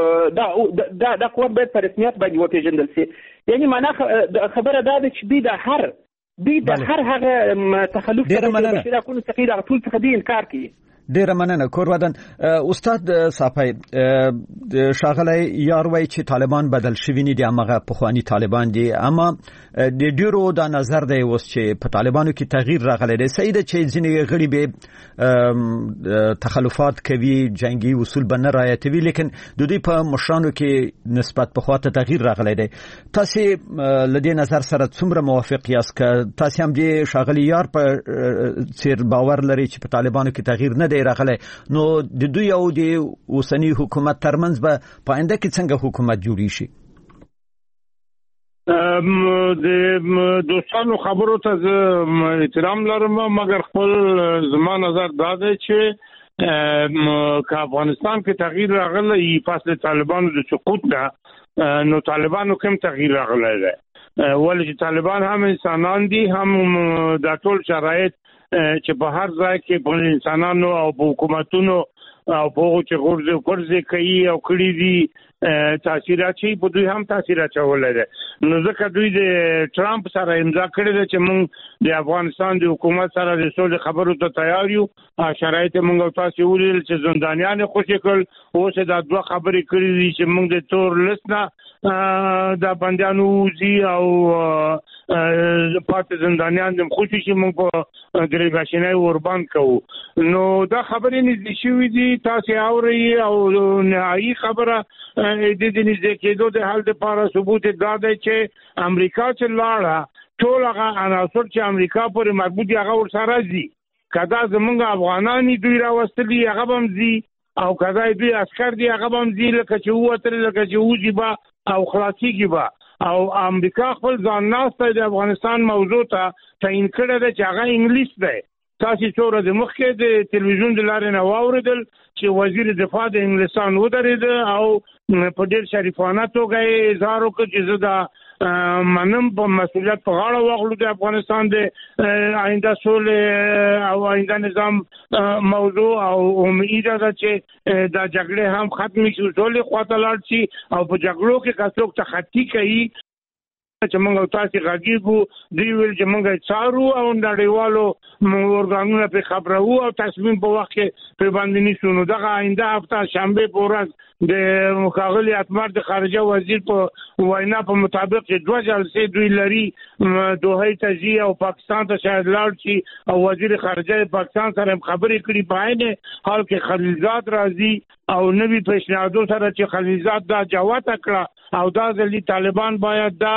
دا دا قوت باید په رسمیت باندې وپېژندل شي. یعنې معنا خبره دا ده چې دوی د هر دوی د هر هغه تخلف سره د بشري حقونو څخه دغه ټول څخه دوی انکار کوي. ډیره مننه کور ودان. استاد صافی شاغلی یار وای چې طالبان بدل شوی نه دي، هغه پخوانی طالبان دي، اما د ډیرو دا نظر دی اوس چې په طالبانو کې تغییر راغلی دی. صحیح ده چې ځینې غړي به تخلفات کوي، جنگي اصول به نه رعایتوي، لیکن د دوی په مشرانو کې نسبت پخوا ته تغییر راغلی دی. تاسې له دې نظر سره څومره موافق یاست که تاسې هم دې شاغلی یار په څیر باور لري چې په طالبانو کې تغییر نه دی راغلی، نو د دوی او د اوسنی حکومت ترمنځ به په آینده کې څنګه حکومت جوړی شي؟ د دوستانو خبرو ته احترام لرم، مګر خپل زما نظر دا دی چې که افغانستان کې تغییر راغلی فصل طالبانو د سقوط نه، نو طالبانو کوم تغییر راغلی دی؟ ولې چې طالبان هم انسانان دي، هم دا ټول شرایط چې په هر ځای کې په انسانانو او په حکومتونو او په هغو چې غورځې پرځې کوي او کړي دي تاثیرات چې په دوی هم تاثیرات اچولی دی. نو ځکه دوی د ټرامپ سره امضا کړې ده چې موږ د افغانستان د حکومت سره د سولې خبرو ته تیار یو. شرایط موږ او تاسو ولیدل چې زندانیان یې خوشي کړل، اوس دا دوه خبرې کړې دي چې موږ د تور لیست نه د بندیانو وځي او پاتې زندانیان د خوشي چې موږ په ګریګاشنۍ ورباند کوو. نو دا خبرې نږدې شوي دي، تاسو اورئ، او نهایي خبره د دې نږدې کېدو د حل لپاره ثبوت دا دی چې امریکا چې لاړه ټول هغه عناصر چې امریکا پورې مربوط دي هغه ورسره ځي. که دا زمونږ افغانان دوی راوستلي هغه به هم ځي، او که دا دوی عسکر دي هغه به هم ځي، لکه چې ووتل لکه چې وځي به او خلاصېږي به. او امریکا خپل ځان ناستی د افغانستان موضوع ته تعین کړی دی چې هغه انګلیس دی. تاسو څو ورځې مخکې د تلویزیون د لارې نه واورېدل چې وزیر دفاع د انګلستان ودرېده او په ډېر شریفانه توګه یې اظهار وکړ چې زه دا منم په مسؤلیت په غاړه واخلو د افغانستان د آینده سولې او آینده نظام موضوع، او امید ده چې دا جګړې هم ختمې شي، سولې خواته لاړ شي، او په جګړو کې که څوک تخطي کوي چې موږ او تاسو غږیږو، دوی ویل چې موږ څارو او نړیوالو ارګانونو په خبرو او تصمیم په وخت کې په باندې نیسو. نو دغه آینده هفته شنبه په ورځ د مخاغلی اتمر د خارجه وزیر په وینا په مطابق چې دوه جلسې دوی لري، دوحې ته ځي او پاکستان ته شاید لاړ شي، او وزیر خارجه پاکستان سره خبرې کړي. په عین حال کې خلیلزاد راځي او نوی پیشنهادو سره چې خلیلزاد دا جواب کړه، او دا ځلې طالبان باید دا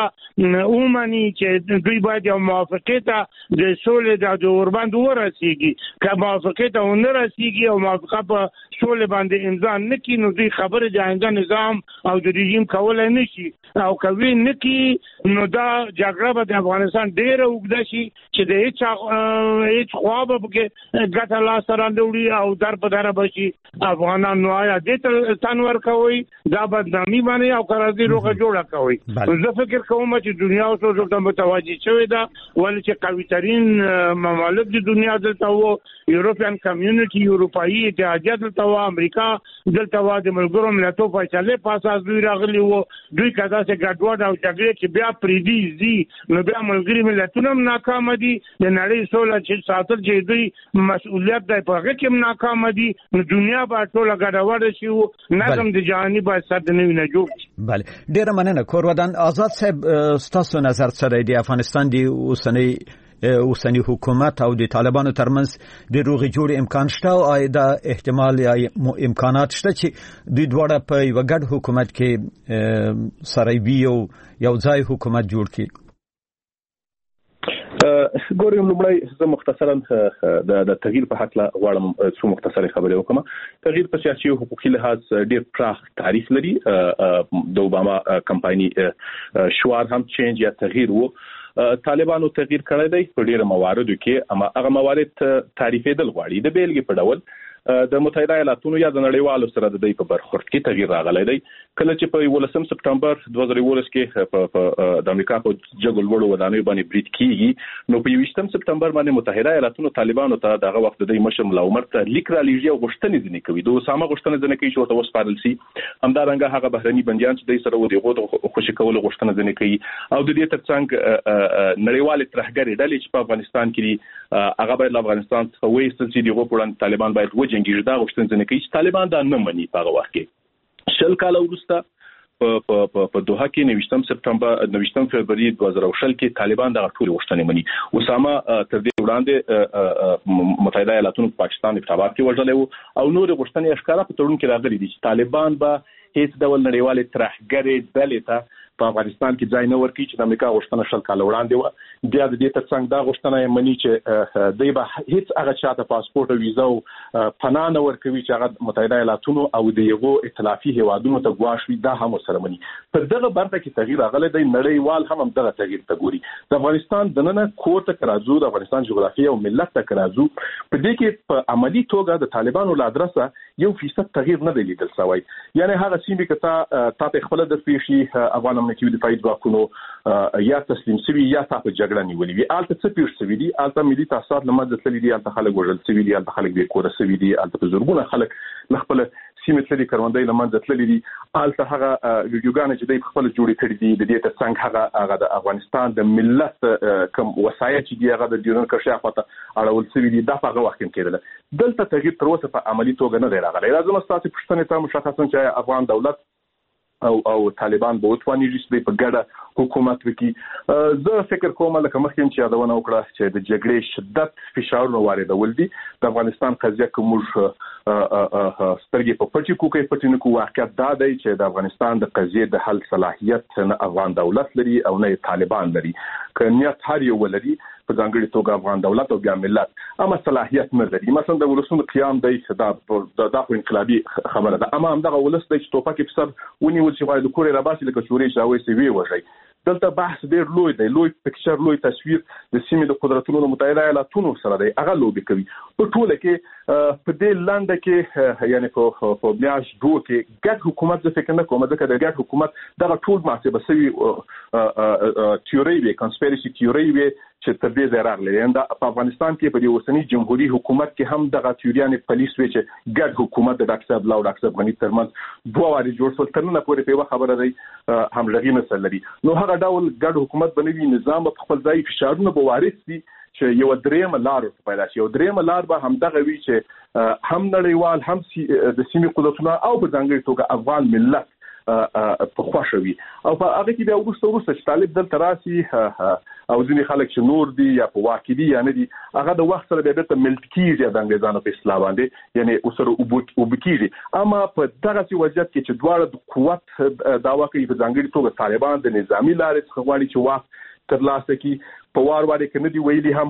اومني چې دوی باید یو موافقه ته د سولې د اوربند ورسیږي. که موافقه ته ونه رسیږي او موافقه په سولې باندې امضا نه کړي، نو دوی خبرې د آینده نظام او د رژیم کولی نه شي، او کوي نه کړي نو دا جګړه به د افغانستان ډېره اوږده شي چې د هېڅ هېڅ خوا به پکې ګټه لاسته رانه او در په دره به شي افغانان. نو آیا دې ته تن ورکوئ؟ دا بدنامي باندې او که راځي روغه جوړه کوئ. زه فکر کوم چې دنیا اوس ورته متوجه شوې ده، ولې چې قوي ترین ممالک د دنیا دلته وو، یورپین کمیونټي، اروپایي اتحادیه دلته وو، امریکا دلته وو، د ملګرو ملتونو فیصلې په اساس دوی راغلي وو. دوی که داسې ګډوډ او جګړې چې بیا پرېږدي ځي، نو بیا ملګري ملتونه هم ناکامه دي، د نړۍ سوله چې ساتل چې دوی مسؤلیت دی په هغه کې هم ناکامه دي. نو دنیا به ټوله ګډوډه شي، نظم د جهاني باید سر د نوي نه جوړ شي. بله، ډېره مننه کورودان. آزاد صاحب، ستاسو نظر سره د افغانستان د اوسنی اوسنی حکومت او د طالبانو ترمنځ د روغې جوړې امکان شته، او آیا دا احتمال یا امکانات شته چې دوی دواړه په یو ګډ حکومت کې سره وي او یو ځای حکومت جوړ کړي؟ ګورم لومړی زه مختصرا د تغییر په حق لا غواړم څو مختصره خبرې وکم. تغییر په سیاسي او حقوقي لحاظ ډېر پراخ تعریف لري. د اوباما کمپایني شعار هم چینج یا تغییر وو. طالبانو تغییر کړی دی په ډېر مواردو کې، اما هغه موارد تعریفېدل غواړي. د بیلګې په ډول د متحده ایالاتونو یا د نړیوالو سره د دوی په برخورد کې تغییر راغلی دی. کله چې په یولسم سپټمبر دوه زره یولس کې په د امریکا په جګو لوړو ودانیو باندې برید کیږي، نو په یویشتم سپټمبر باندې متحده ایالاتونو طالبانو ته دغه وخت د دوی مشر ملا عمر ته لیک را لېږي او غوښتنې ځینې کوي. د اسامه غوښتنه ځینې کوي چې ورته وسپارل شي، همدارنګه هغه بهرني بندیان چې دوی سره و دغه د خوشي کولو غوښتنه ځینې کوي، او د دې ترڅنګ نړیوال ترهګرې ډلې چې په افغانستان کې هغه باید له افغانستان څخه وایستل شي، دغه په وړاندې طالبان باید وجنګېږي. دا غوښتنه ځینې کوي چې طالبان دا نه مني. په هغه وخت کې شل کاله وروسته په په دوحه کې نویشتم سپټمبر نویشتم فبراير دوه زره شل کې طالبان دغه ټول غوښتنې مني. اسامه تر دې وړاندې متحده ایالاتونو په پاکستان انتخابات کې وژلې وو، او نور غوښتنې ښکارا په تړون کې راغلي دي چې طالبان به هیڅ ډول نړیوال ترهګرې ډلې ته په افغانستان کې ځای نه ورکړي، چې د امریکا غوښتنه شل کاله وړاندې و بیا د دې ترڅنګ دا غوښتنه یې مني چې دوی به هیڅ هغه چاته پاسپورت او ویزا او پناه نه ورکوي چې هغه متحده ایالاتونو او د یو ائتلافي هیوادونو ته غواړي دا هم سره مني. په دغه برخه کې تغییر راغلی دی. نړیوال هم دغه تغییر ته ګوري. د افغانستان د نن کور ته راځو، د افغانستان جغرافیه او ملت ته راځو، په دې کې په عملی توګه د طالبانو له ادرسه یو فیصد تغییر نه دی لیدل شوی. یعنی هغه سیمې کې تا تا خپل د پیشي افغان امنیتي دفاعي ځواکونو یا تسلیم شوی یا تا په جګړه نیولې وي. الته څه پیښ شوی دي؟ الته ملي تاسیسات لمزه تللی دي، الته خلک وژل شوي دي، الته خلک بې کوره شوي دي، الته په زورګونه خلک خپل سیمې تللي کروندې لمنځه تللي دي. الته هغه ویډیوګانې چې دوی خپل جوړې کړې دي د دې ترڅنګ هغه هغه د افغانستان د ملت کوم وسایل چې دی هغه د ډیورن کرښې خواته اړول شوي دي، دا په هغه وخت کې کېدل. دلته تغییر تر اوسه په عملی توګه نه دی راغلی. راځم ستاسو پوښتنې ته مشخصا چې افغان دولت او او طالبان به وتواني چې په ګډه حکومت وکړي. زه فکر کوم لکه مخکې چې یادونه وکړه چې د جګړې شدت فشارونه واردول دي. د افغانستان قضیه کوم سترګې په پټي کوکې پټي نه کو واقعیت دا دی چې د افغانستان د قضیې د حل صلاحیت نه افغان دولت لري او نه طالبان لري. کنيات هر یو ولري په ځانګړي توګه افغان دولت او بیا ملت، اما صلاحیت نه لري. مثلا د ولسونو قیام دی دا د انقلابي خبره ده، اما همدغه ولس دی چې ټوپک په سر ونیول چې غواړي د کورې راباسي لکه چورې شاوي سی وی وژي. دلته بحث ډېر لوی دی، لوی پکچر، لوی تصویر د سیمې د قدرتونو د متحده ایالاتونو سره دی. هغه لوبي کوي په ټوله کې په دې لاندې کې یعنی په په میاش دوه کې ګډ حکومت د فکر نه کوم ځکه د ګډ حکومت دغه ټول محاسبه سوي تیوري وي، کنسپیرسي تیوري وي چې تر دې ځای راغلي. دا په افغانستان کې په دې اوسنی جمهوریت حکومت کې هم دغه تیوریانې پولیس وي چې ګډ حکومت د ډاکټر صاحب لاو ډاکټر صاحب غنی ترمنځ دوه واري جوړ شول. تر نن پورې په خبره دی هم لغې مسله لري. نو هغه ډول ګډ حکومت بنوي، نظام په خپل ځای فشارونه به وارث دي چې یو درېمه لار پیدا شي. یو درېمه لار به هم دغه وي چې هم نړیوال هم د سیمې قدرتونه او په ځانګړي توګه افغان ملت په خوښوي او په هغه کې بیا وروسته وروسته چې طالب دلته راسي او ځینې خلک چې نور دي یا په واقع دي یا نه دي، هغه د وخت سره بیا بیرته ملت کېږي د انګریزانو په اصطلاح باندې، یعنی ورسره اوبه کېږي. اما په دغسې وضعیت کې چې دواړه د قوت دعوا کوي، په ځانګړي توګه طالبان د نظامي لارې څخه غواړي چې واک ترلاسه کړي. په وار وار کې نه دی ویلي، هم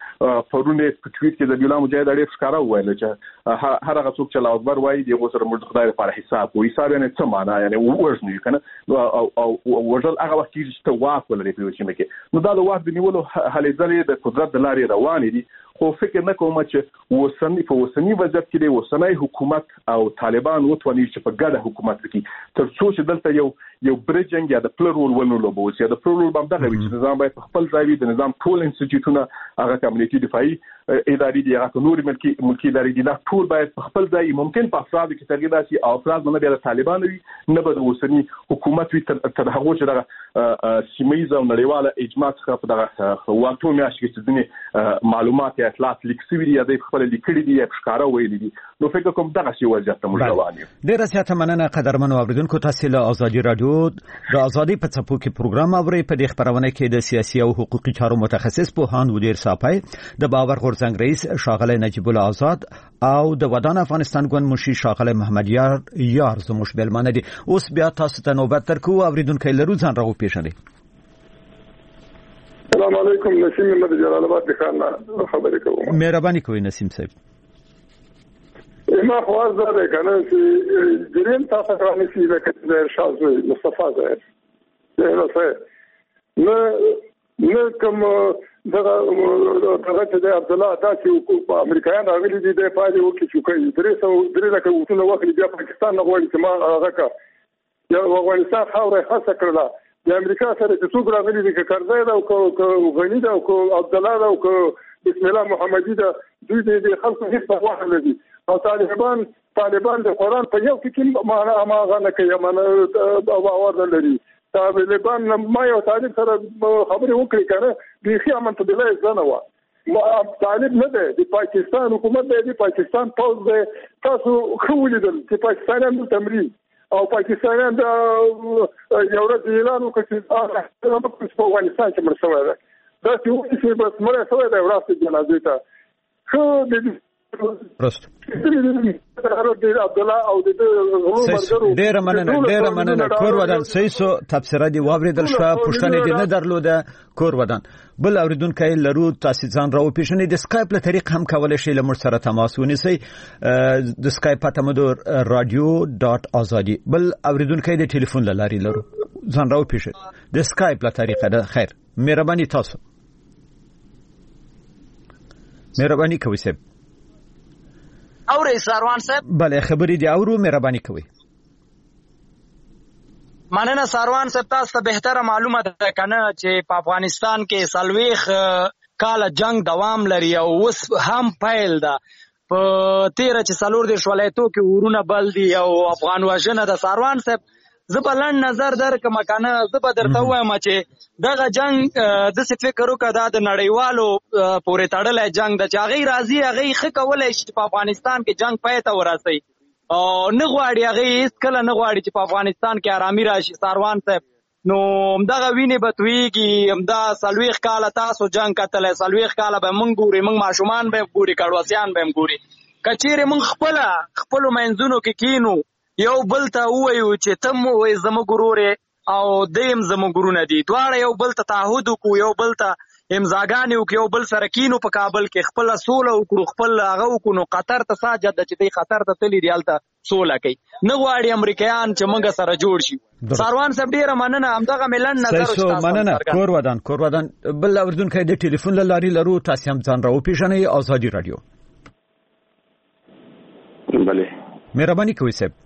پرونه په ټویټ کې د بلا مجاهد اړیف ښکارا وویل چې هر هغه څوک چې الله اکبر وایي دی غوسر مرد خدای لپاره حساب وي. حساب یې څه معنا، یعنی ورژنی کنه او او ورژل هغه وخت چې ته واک ولري په وچې مکه. نو دا د واک د نیولو هلې ځلې د قدرت د لارې روانې دي. خو فکر نه کوم چې وسنی په وسنی وضعیت کې د وسنی حکومت او طالبان وتواني چې په ګډه حکومت وکړي، تر څو چې دلته یو یو برجنګ یا د پلر رول ونه لوبوي. یا د پلر رول باندې دغه چې نظام باید خپل ځای وي، د نظام ټول انسټیټیوټونه هغه امنیتي دفاعي ادارې دي، هغه نور ملکی ملکی ادارې دي، دا ټول باید خپل ځای. ممکن په افراد کې تغییر راشي او افراد نه بیا د طالبان وي نه به د وسنی حکومت وي. تر هغه چې دغه سیمه او نړیواله اجماع څخه په دغه واټو میاشت کې ځینې معلومات یا اطلاعات لیک شوي دي یا د خپل لیکلي دي یا ښکارا ویلي دي. نو فکر کوم دغه شی وضعیت ته موږ روان یو. ډیره زیاته مننه قدرمنو اوریدونکو. تاسو له ازادي رادیو د ازادي په څپو کې پروګرام اورئ. په دې خبرونه کې د سیاسي او حقوقي چارو متخصص پوهاند ودیر صاحب، د باور غورځنګ رئیس شاغله نجیب الله آزاد او د ودان افغانستان ګوند مشیر شاغله محمد یار یار زموږ بلمانه دي. اوس بیا تاسو ته نوبت ترکو اوریدونکو لرو ځان راو پیښنه. السلام علیکم، نسیم احمد جلال آباد دخانه خبرې کوم. مهرباني کوئ نسیم صاحب. ما خواست داره کنه چې دریم تاسو رانه چې لکه د ارشاد مصطفی زاهد نه نه نه کوم دغه دغه چې د عبد الله داسې په امریکایان راغلي دي د پاجي وکړي چې کوي درې سو درې لکه وټونه وکړي بیا پاکستان نه غواړي چې ما هغه کا یا افغانستان خاورې خاصه کړله. د امریکا سره چې څوک راغلي دي چې کرزی دا او غنی دا او عبد الله دا او بسم الله محمدي دا دوی د خلکو هیڅ پروا نه دي. او طالبان طالبان د قرآن په یو کې معنا هغه نه کوي، معنا او باور نه لري. طالبان ما یو طالب سره خبرې وکړې کنه بيخي امن ته بلای ځنه و طالب نه دی، د پاکستان حکومت دی، د پاکستان پوز دی. تاسو خو ولیدل چې پاکستانیان د تمرین او پاکستانیان د یو ورځ اعلان وکړ چې په افغانستان کې مړ شوی دی. دا چې وایي چې بس مړ شوی دی وراسته جنازې ته خو د پرست عبد الله او د مرګرو ډیر مننه ډیر مننه کور ودان سېسو تفسیر دی واوریدل شو پښتنې دی نه درلوده کور ودان بل اوریدونکو لرو تاسو ځان راو پیژنې د سکایپ له طریق هم کولای شئ لمر سره تماس ونیسئ د سکایپ پته مدور رادیو ډاټ ازادي بل اوریدونکو د ټلیفون لاري لرو ځان راو پیژنئ د سکایپ له طریقه ده خیر مهرباني تاسو مهرباني کوئ صاحب اورې ساروان صاحب بله خبرې دی اورو مهرباني کوئ مننه ساروان صاحب تاسو ته بهتره معلومه ده کنه چې په افغانستان کې سلويخ کال جنگ دوام لري او اوس هم پیل ده په تیر چې سلور د شولایتو کې ورونه بل دي او افغان وژنه د ساروان صاحب زبلن نظر در کوم کنه زب درته وایم چې دغه جنگ د څه فکر وکړه د نړیوالو پورې تړلې جنگ د چاغي راضي هغه خ کولای شي په افغانستان کې جنگ پای ته ورسي او نه غواړي هغه هیڅ کله نه غواړي چې په افغانستان کې آرامي راشي ساروان صاحب نو دغه ویني بتويږي همدا سلويخ کاله تاسو جنگ کتلې سلويخ کاله به مونږ ګوري مونږ ماشومان به ګوري کډوسیان به ګوري کچېره مونږ خپل خپل منځونو کې کینو یو بل ته وایو چې تم وې زمو ګورورې او دیم زمو ګورونه دي دواړه یو بل ته تعهد کو یو بل ته امزاګانی او یو بل سره کینو په کابل کې خپل سوله او خپل هغه کو نو قطر ته ساجد چې دی خطر ته تلی ریالته سوله کوي نه غواړي امریکایان چې موږ سره جوړ شي ساروان صاحب ډیره مننه همدغه ملن نظر تاسو مننه کور ودان کور ودان بل اوردونکو د ټلیفون لاري لرو تاسو هم ځان راو پیژنئ ازادي رادیو بله مهرباني کوئ صاحب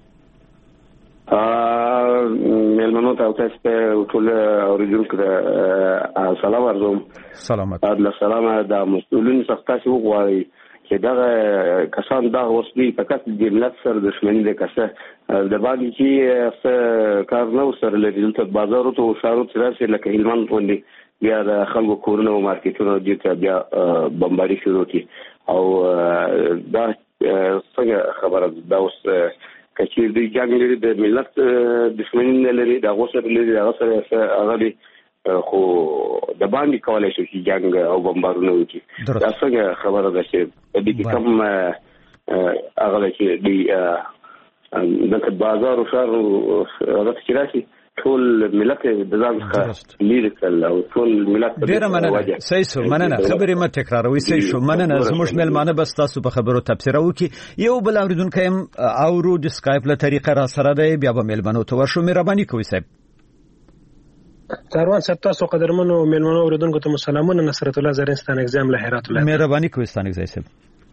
مېلمنو ته تاسو ته ټول اوریدونکو ته سلام ارزوم سلامت الله سلام د مسؤلین څخه تاسو وغواړئ چې دا کسان دا وسلي فقط د ملت سره دښمني ده کسه د باندې چې کار نو سره لري د بازار او شارو ترسه لکه هلمند باندې بیا د خلکو کورونه او مارکیټونو د بیا بمباري شروع کی او دا څنګه خبره دا اوس کچیر دی جنگ لري د ملت دښمنی نه لري د غوسر لري د غوسر هغه خو د باندې کولای شي چې جنگ او بمبارونه وکړي دا څنګه خبره ده چې د دې کوم هغه چې دی د بازار او شهر هغه چې راشي ټول ملت د ځان څخه لري کله او ټول ملت ډیر مننه سېسو مننه خبرې ما تکراروي سېسو مننه زموږ ملمانه بس تاسو په خبرو تبصره وکي یو بل اوریدونکو هم اورو د سکایپ له طریقه را سره دی بیا به ملمنو ته ورشو مهرباني کوئ صاحب ساروان صاحب تاسو قدرمنو ملمنو اوریدونکو ته سلامونه نصرت الله زرنستان اگزام له هرات ولایت مهرباني کوئ ستانه صاحب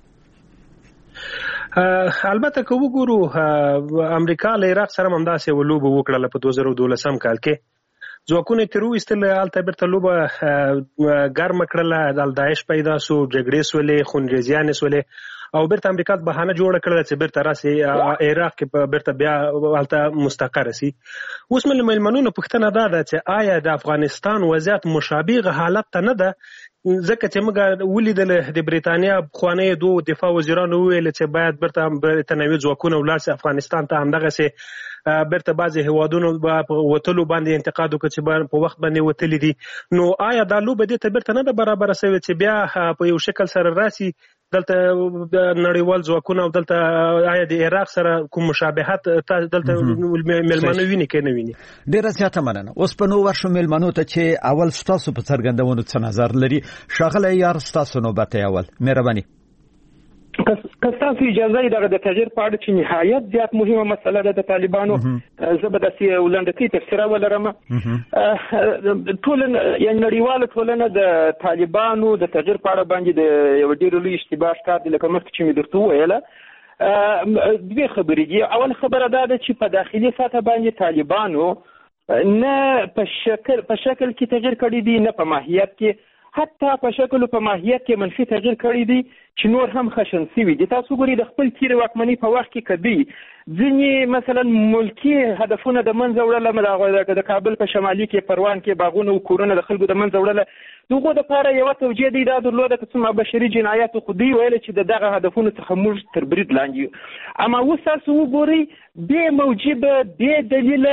البته که وګورو امریکا له عراق سره هم داسې ولوبه وکړه په دوه زره دولسم کال کې ځواکونه تر وستل الته برته لوبه ګرم کړله د داعش پیدا سو جګړې سولې خونریزیان سولې او برته امریکا بهانه جوړ کړل چې برته راسي عراق کې برته بیا الته مستقر سي اوس مل ملمنونو پښتنه دا ده چې آیا د افغانستان وضعیت مشابه حالت ته نه ده ځکه چې موږ ولیدل د بریتانیا خواني دوه دفاع وزیرانو ویل چې باید برته برتنوي ځواکونه ولاسي افغانستان ته همدغه سي برته بعضی هوادونو په وټلو باندې انتقاد وکړي چې په وخت باندې وټلې دي نو آیا دا لوبه دې ته برته نه ده برابر شوی چې بیا په یو شکل سره راسي دلته نړیوال ځواکونه او دلته آیا د عراق سره کوم مشابهت دلته ملمنو ویني کې نه ویني ډیره زیاته مننه اوس په نو ورشو ملمنو ته چې اول ستاسو په څرګندونو څه نظر لري شاغله یار ستاسو نوبته اول مهرباني که تاسو اجازه دغه د تغییر په اړه چې نهایت زیات مهمه مسله ده د طالبانو زبردستي ولندتي تفسیر ولرم ټول یعنی نړیواله ټولنه د طالبانو د تغییر په اړه باندې د یو ډیر لوی اشتباه ښکار دي لکه مخکې چې مې درته وویله دوه خبرې دي اول خبره دا ده چې په داخلي سطح باندې طالبانو نه په شکل په شکل کې تغییر کړی دي نه په ماهیت کې حتی په شکل په ماهیت کې منفي تغییر کړی دي چې نور هم خشن سوي دي تاسو ګورئ د خپل تیر واکمنۍ په وخت کې کدی ځینې مثلا ملکی هدفونه د منځه وړل د کابل په شمالي کې پروان کې باغونه او کورونه د خلکو د منځه وړل دغه د لپاره یو توجیه دی دا درلوده چې څومره بشري جنایات خو دی ویل چې دغه هدفونه څخه موږ تر برید لاندې اما اوس تاسو وګورئ به موجبه به دلیل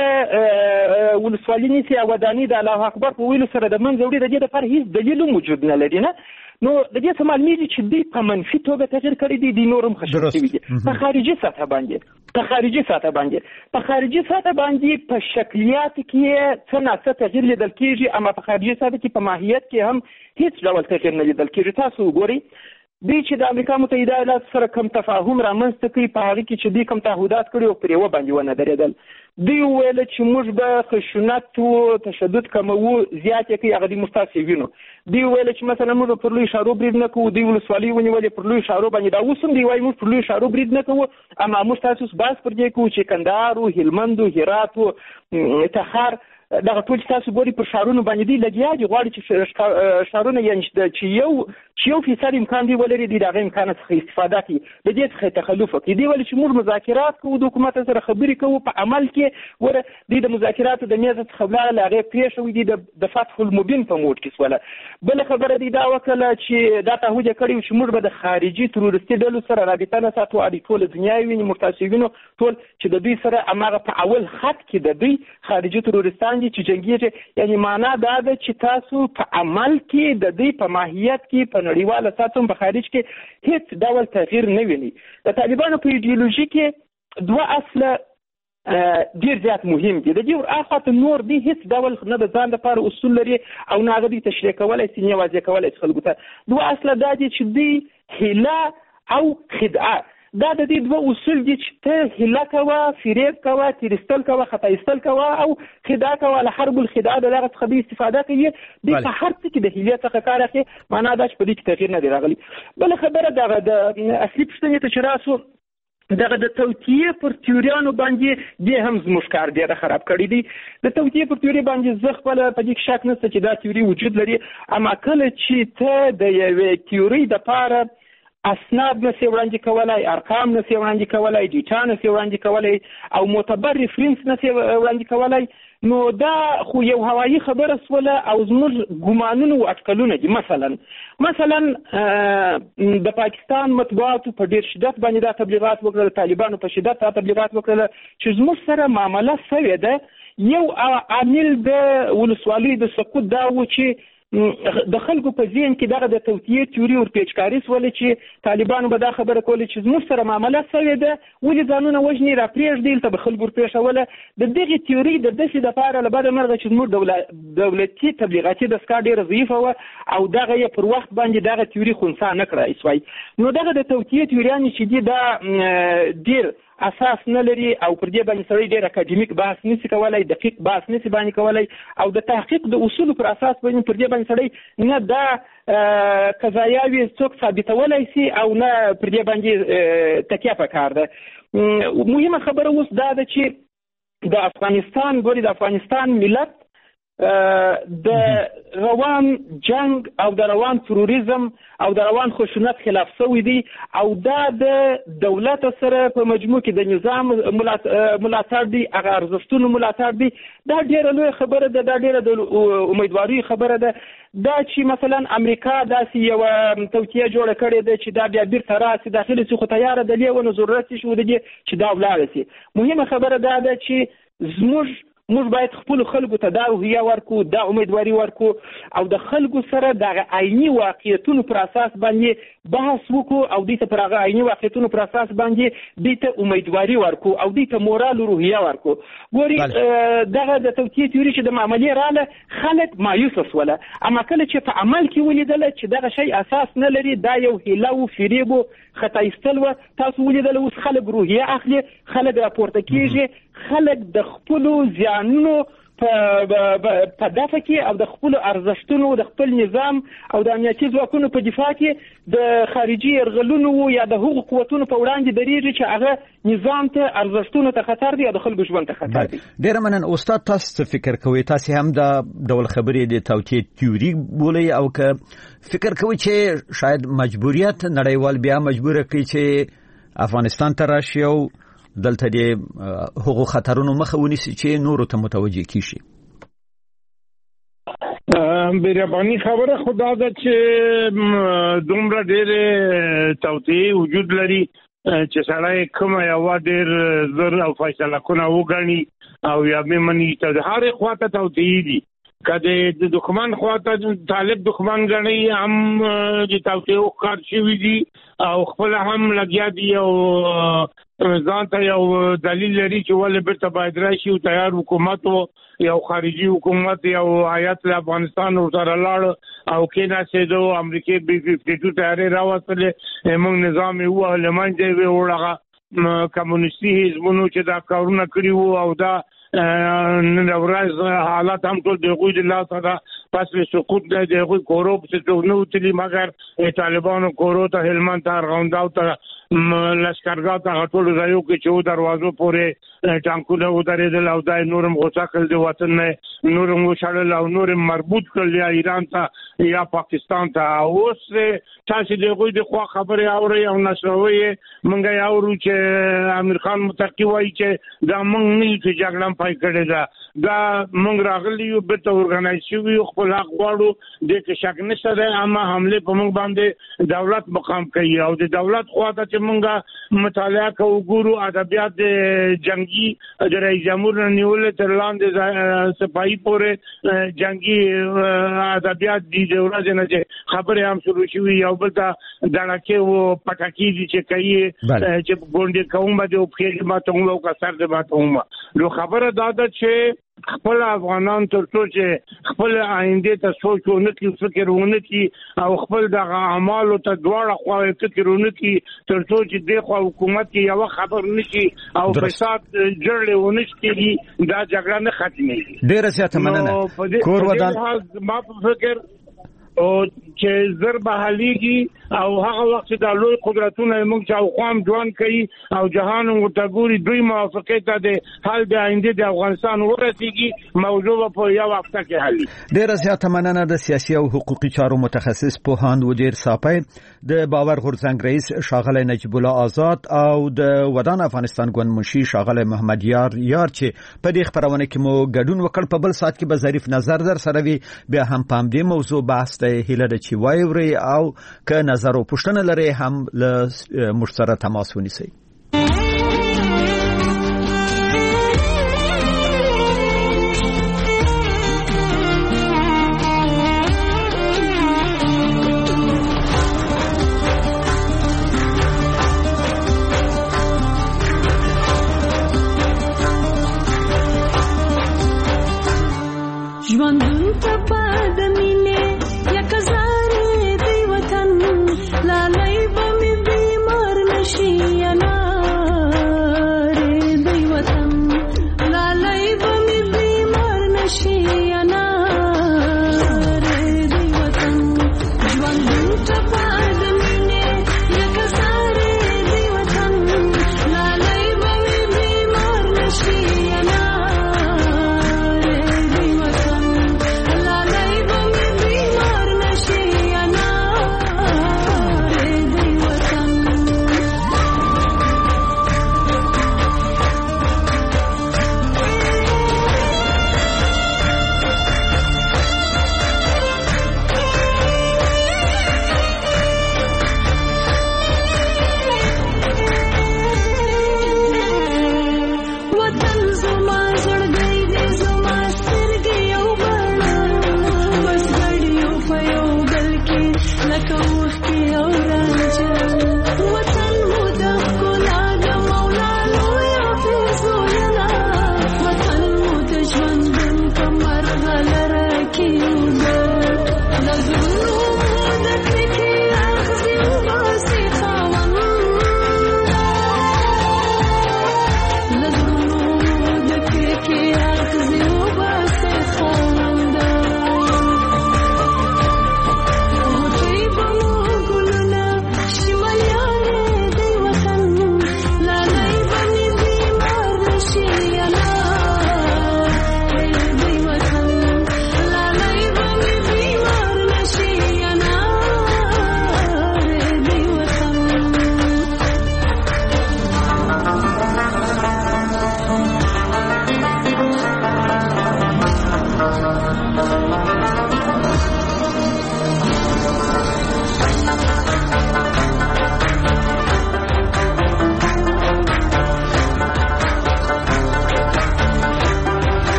ولسوالی نسی ودانی د الله اکبر په ویلو سره د منځه وړي د دې لپاره هیڅ دلیل موجود نه لري نه نو د دې څه معلومیږي چې دوی په منفي توګه تغیر کړی دي، دوی نور هم خشن شوي دي په خارجي سطح باندې په خارجي سطح باندې په خارجي سطح باندې په شکلیات کې څه ناڅه تغیر لیدل کېږي، اما په خارجي سطح کې په ماهیت کې هم هیڅ ډول تغیر نه لیدل کېږي. تاسو وګورئ دوی چې د امریکا متحده ایالاتو سره کوم تفاهم رامنځته کړي په هغه کې چې دوی کوم تعهدات کړي او پر یوه باندې ونه درېدل. دوی وویل چې موږ به خشونت او تشدد کموو، زیات یې کوي هغه دوی موږ تاسې وینو. دوی وویل چې مثلا موږ پر لویو ښارو برید نه کوو، دوی ولسوالۍ ونیولې پر لویو ښارو باندې، دا اوس هم دوی وایي موږ پر لویو ښارو برید نه کوو، اما موږ تاسو اوس بحث پر دې کوو چې کندهار او هلمند او هرات او تخار دغه ټول چې تاسو ګورئ پر ښارونو باندې دوی لګیا دي، غواړي چې ښارونه یعنې چې یو چې یو فیصد امکان دوی ولري دوی د هغه امکانه څخه استفاده کوي، د دې څخه تخلف وکړي. دوی ویل چې موږ مذاکرات کوو، د حکومت سره خبرې کوو، په عمل کې وره دوی د مذاکراتو د میز څخه ولاړل، هغې پرېښوي دي د فتح المبین په موډ کې سوله. بله خبره دوی دا وکړله چې دا تعهد یې کړی چې موږ به د خارجي تروریستي ډلو سره رابطه نه ساتو، هغوی ټوله دنیا ویني، موږ تاسې وینو ټول چې د دوی سره هماغه په اول خط کې د دوی خارجي تروریستان دي چې جنګېږي. یعنی معنا دا ده چې تاسو په عمل کې د دوی په ماهیت کې په نړیواله سطح په خارج کې هیڅ ډول تغییر نه ویني. د طالبانو په ایډیولوژي کې دوه اصله ډیر زیات مهم دي. د دې ورآخوا ته نور دي هیڅ ډول نه د ځان لپاره اصول لري او نه هغه دوی تشریح کولی سي، نه واضح کولی سي خلکو ته. دوه اصله دا دي چې دوی هیله او خدعه، دا د دې دوه اصول دي چې ته هیله کوه، فریب کوه، تیرستل کوه، خطا ایستل کوه او خدعه کوه. له حرب الخدعه د دغه څخه دوی استفاده کوي، دوی په هر څه کې د هیلې څخه کار اخلي. معنا دا چې په دې کې تغیر نه دی راغلی. بله خبره دغه د اصلي پوښتنې ته چې راسو، دغه د توطیې پر تیوریانو باندې دې هم زموږ کار ډېره خراب کړی دی. د توطیې پر تیوري باندې زه خپله په دې کې شک نشته چې دا تیوري وجود لري، اما کله چې ته د یوې تیوري دپاره اسناد نسی وړاندې کولای، ارقام نسی وړاندې کولای، ډیټا نسی وړاندې کولای او معتبر ریفرنس نسی وړاندې کولای، نو دا خو یو هوایي خبره سوله او زموږ ګمانونه او اټکلونه دي. مثلا مثلا د پاکستان مطبوعاتو په ډېر شدت باندې دا تبلیغات وکړل، طالبانو په شدت دا تبلیغات وکړل چې زموږ سره معامله سوې ده. یو عامل د ولسوالۍ د سقوط دا و چې د خلکو په ذهن کې دغه د توطیې تیوري ورپېچکاري سوله چې طالبانو به دا خبره کوله چې زموږ سره معامله سوې ده، ولې ځانونه وژني، راپرېږدي، دلته به خلکو ورپېښوله. د دغې تیوري د دسې دپاره له بده مرغه چې زموږ دولتي تبلیغاتي دستګاه ډېره ضعیفه وه او دغه یې پر وخت باندې دغه تیوري خنثی نه کړی سوی. نو دغه د توطیې تیوریانې چې دي دا ډېر اساس نه لري او پر دې باندې سړی ډېر اکاډمیک بحث نشي کولی، دقیق بحث نشي باندې کولی او د تحقیق د اصولو پر اساس باندې پر دې باندې سړی نه دا قضایاوې څوک ثابتولی سي او نه پر دې باندې تکیه پکار ده. مهمه خبره اوس دا ده چې د افغانستان ګوري د افغانستان ملت د روان جنگ او د روان تروریزم او د روان خشونت خلاف سوی دی او دا د دولت سره په مجموع کې د نظام ملاتړ دی، هغه ارزښتونو ملاتړ دی. دا ډېره لویه خبره ده، دا ډېره د امیدواري خبره ده. دا چې مثلا امریکا داسې یوه توطیه جوړه کړې ده چې دا بیا بیرته راسي داخلي سي، خو تیاره ده لیونه نو ضرورت شي د دې چې دا ولاړه سي. مهمه خبره دا ده چې زموږ موږ باید خپل خلکو ته دا روحیه ورکو، دا امیدواري ورکو او د خلکو سره د عیني واقعیتونو پر اساس باندې بحث وکړو او دوی ته پر هغه عیني واقعیتونو پر اساس باندې دوی ته امیدواري ورکو او دوی ته مورال روحیه ورکو. ګوري دغه د توطیې تیوري چې د معاملې راله خلک مایوسه سوله، اما کله چې په عمل کې ولیدله چې دغه شی اساس نه لري، دا یو هیله و، فریب و، خطا ایستل و، تاسو ولیدله اوس خلک روحیه اخلي، خلک راپورته کېږي، خلک د خپلو زیانونو په دفع کې او د خپلو ارزښتونو د خپل نظام او د امنیتي ځواکونو په دفاع کې د خارجي یرغلونو یا د هغو قوتونو په وړاندې درېږي چې هغه نظام ته ارزښتونو ته خطر دی او د خلکو ژوند ته خطر دی. ډېره مننه استاد. تاسو فکر کوئ تاسو هم دا ډول خبرې د توطیې تیوري بولئ او که فکر کوئ چې شاید مجبوریت نړیوال بیا مجبور کړي چې افغانستان ته راشي او دلته د هغو خطرونو مخه ونیسي چې نورو ته متوجه کیشي؟ بیربانی خبره خدا ده چې دومره ډېرې توطیې وجود لري چې سړی کومه یوه ډېر زر او فیصله کونه وګڼي او یا مې مني ته د هرې خوا ته توطیې دي. کله د دښمن خواته طالب دښمن غني هم د توطئه کار شي دي او خپل هم لګیا دي او ځان ته یو دلیل لري چې ولې بیرته باید راشي او تیار حکومت یو خارجي حکومت یو آیات له افغانستان ورته لاړ او کینا سیدو امریکای بي ففټي ټو تیارې راوستلې موږ نظام یو لمنځه وی وړغه کمونیستي حزبونو چې دا کارونه کړی وو او دا نن ورځ حالات هم ټول د غوی د لاسه دا پس له سقوط د غوی کورو په څو نو تلی مګر طالبانو کورو ته هلمند ته غونډاو ته لشکرګاه ته ټول ځایو کې چې دروازو پورې ټانکونه ودرېدل او دای نورم غوسه کړل د وطن نه نورم وشړل او نورم مربوط کړل یا ایران ته یا پاکستان ته اوس تاسو د غوی د خوا خبره اوري او نشوي مونږه یاورو چې امیر خان متقی وایي چې دا مونږ نه چې جګړه پای کړی دا دا مونږ راغلی یو به ته اورګنایز شوی خپل حق غواړو د کې شک نشته ده اما حمله په مونږ باندې دولت مقام کوي او د دولت خواته چې مونږه مطالعه کوو ګورو ادبیات د جنگي د رئیس جمهور نیول تر لاندې سپایي پورې جنگي ادبیات دي د ورځې نه چې خبره هم شروع شوی یو بل ته دړکه او پټاکی دي چې کوي چې ګوندې کوم به او په ما ته مو کا سر دې ما ته مو نو خبره دا ده چې خپل افغانان تر څو چې خپل آینده ته سوچونه کوي فکرونه کوي او خپل د اعمالو ته دواړه خو فکرونه کوي تر څو چې د حکومت یو خبر نشي او فساد جوړونه نشي دا جګړه نه ختمي ډیره زیاته مننه کور ودان ما په فکر او چې زر بحالیږي او هغه وخت د لوی قدرتونو موږ چې خوام ځوان کوي او جهان ورتګوري دوی موافقه ته د حل د آینده د افغانستان ورسیږي موضوع په یو هفته کې حل ډیره زیاته مننه د سیاسي او حقوقي چارو متخصص پوهاند وزیر صاحب د باور غورځنګ رئیس شاغله نجیب الله آزاد او د ودان افغانستان ګوند منشي شاغله محمد یار یار چې په دې خبرونه کې مو ګډون وکړ په بل سات کې به ظریف نظر در سره وي بیا هم پام دې موضوع بحث هیله د چی وایوري او که نظر او پښتنه لري هم له مشترک تماس ونیسي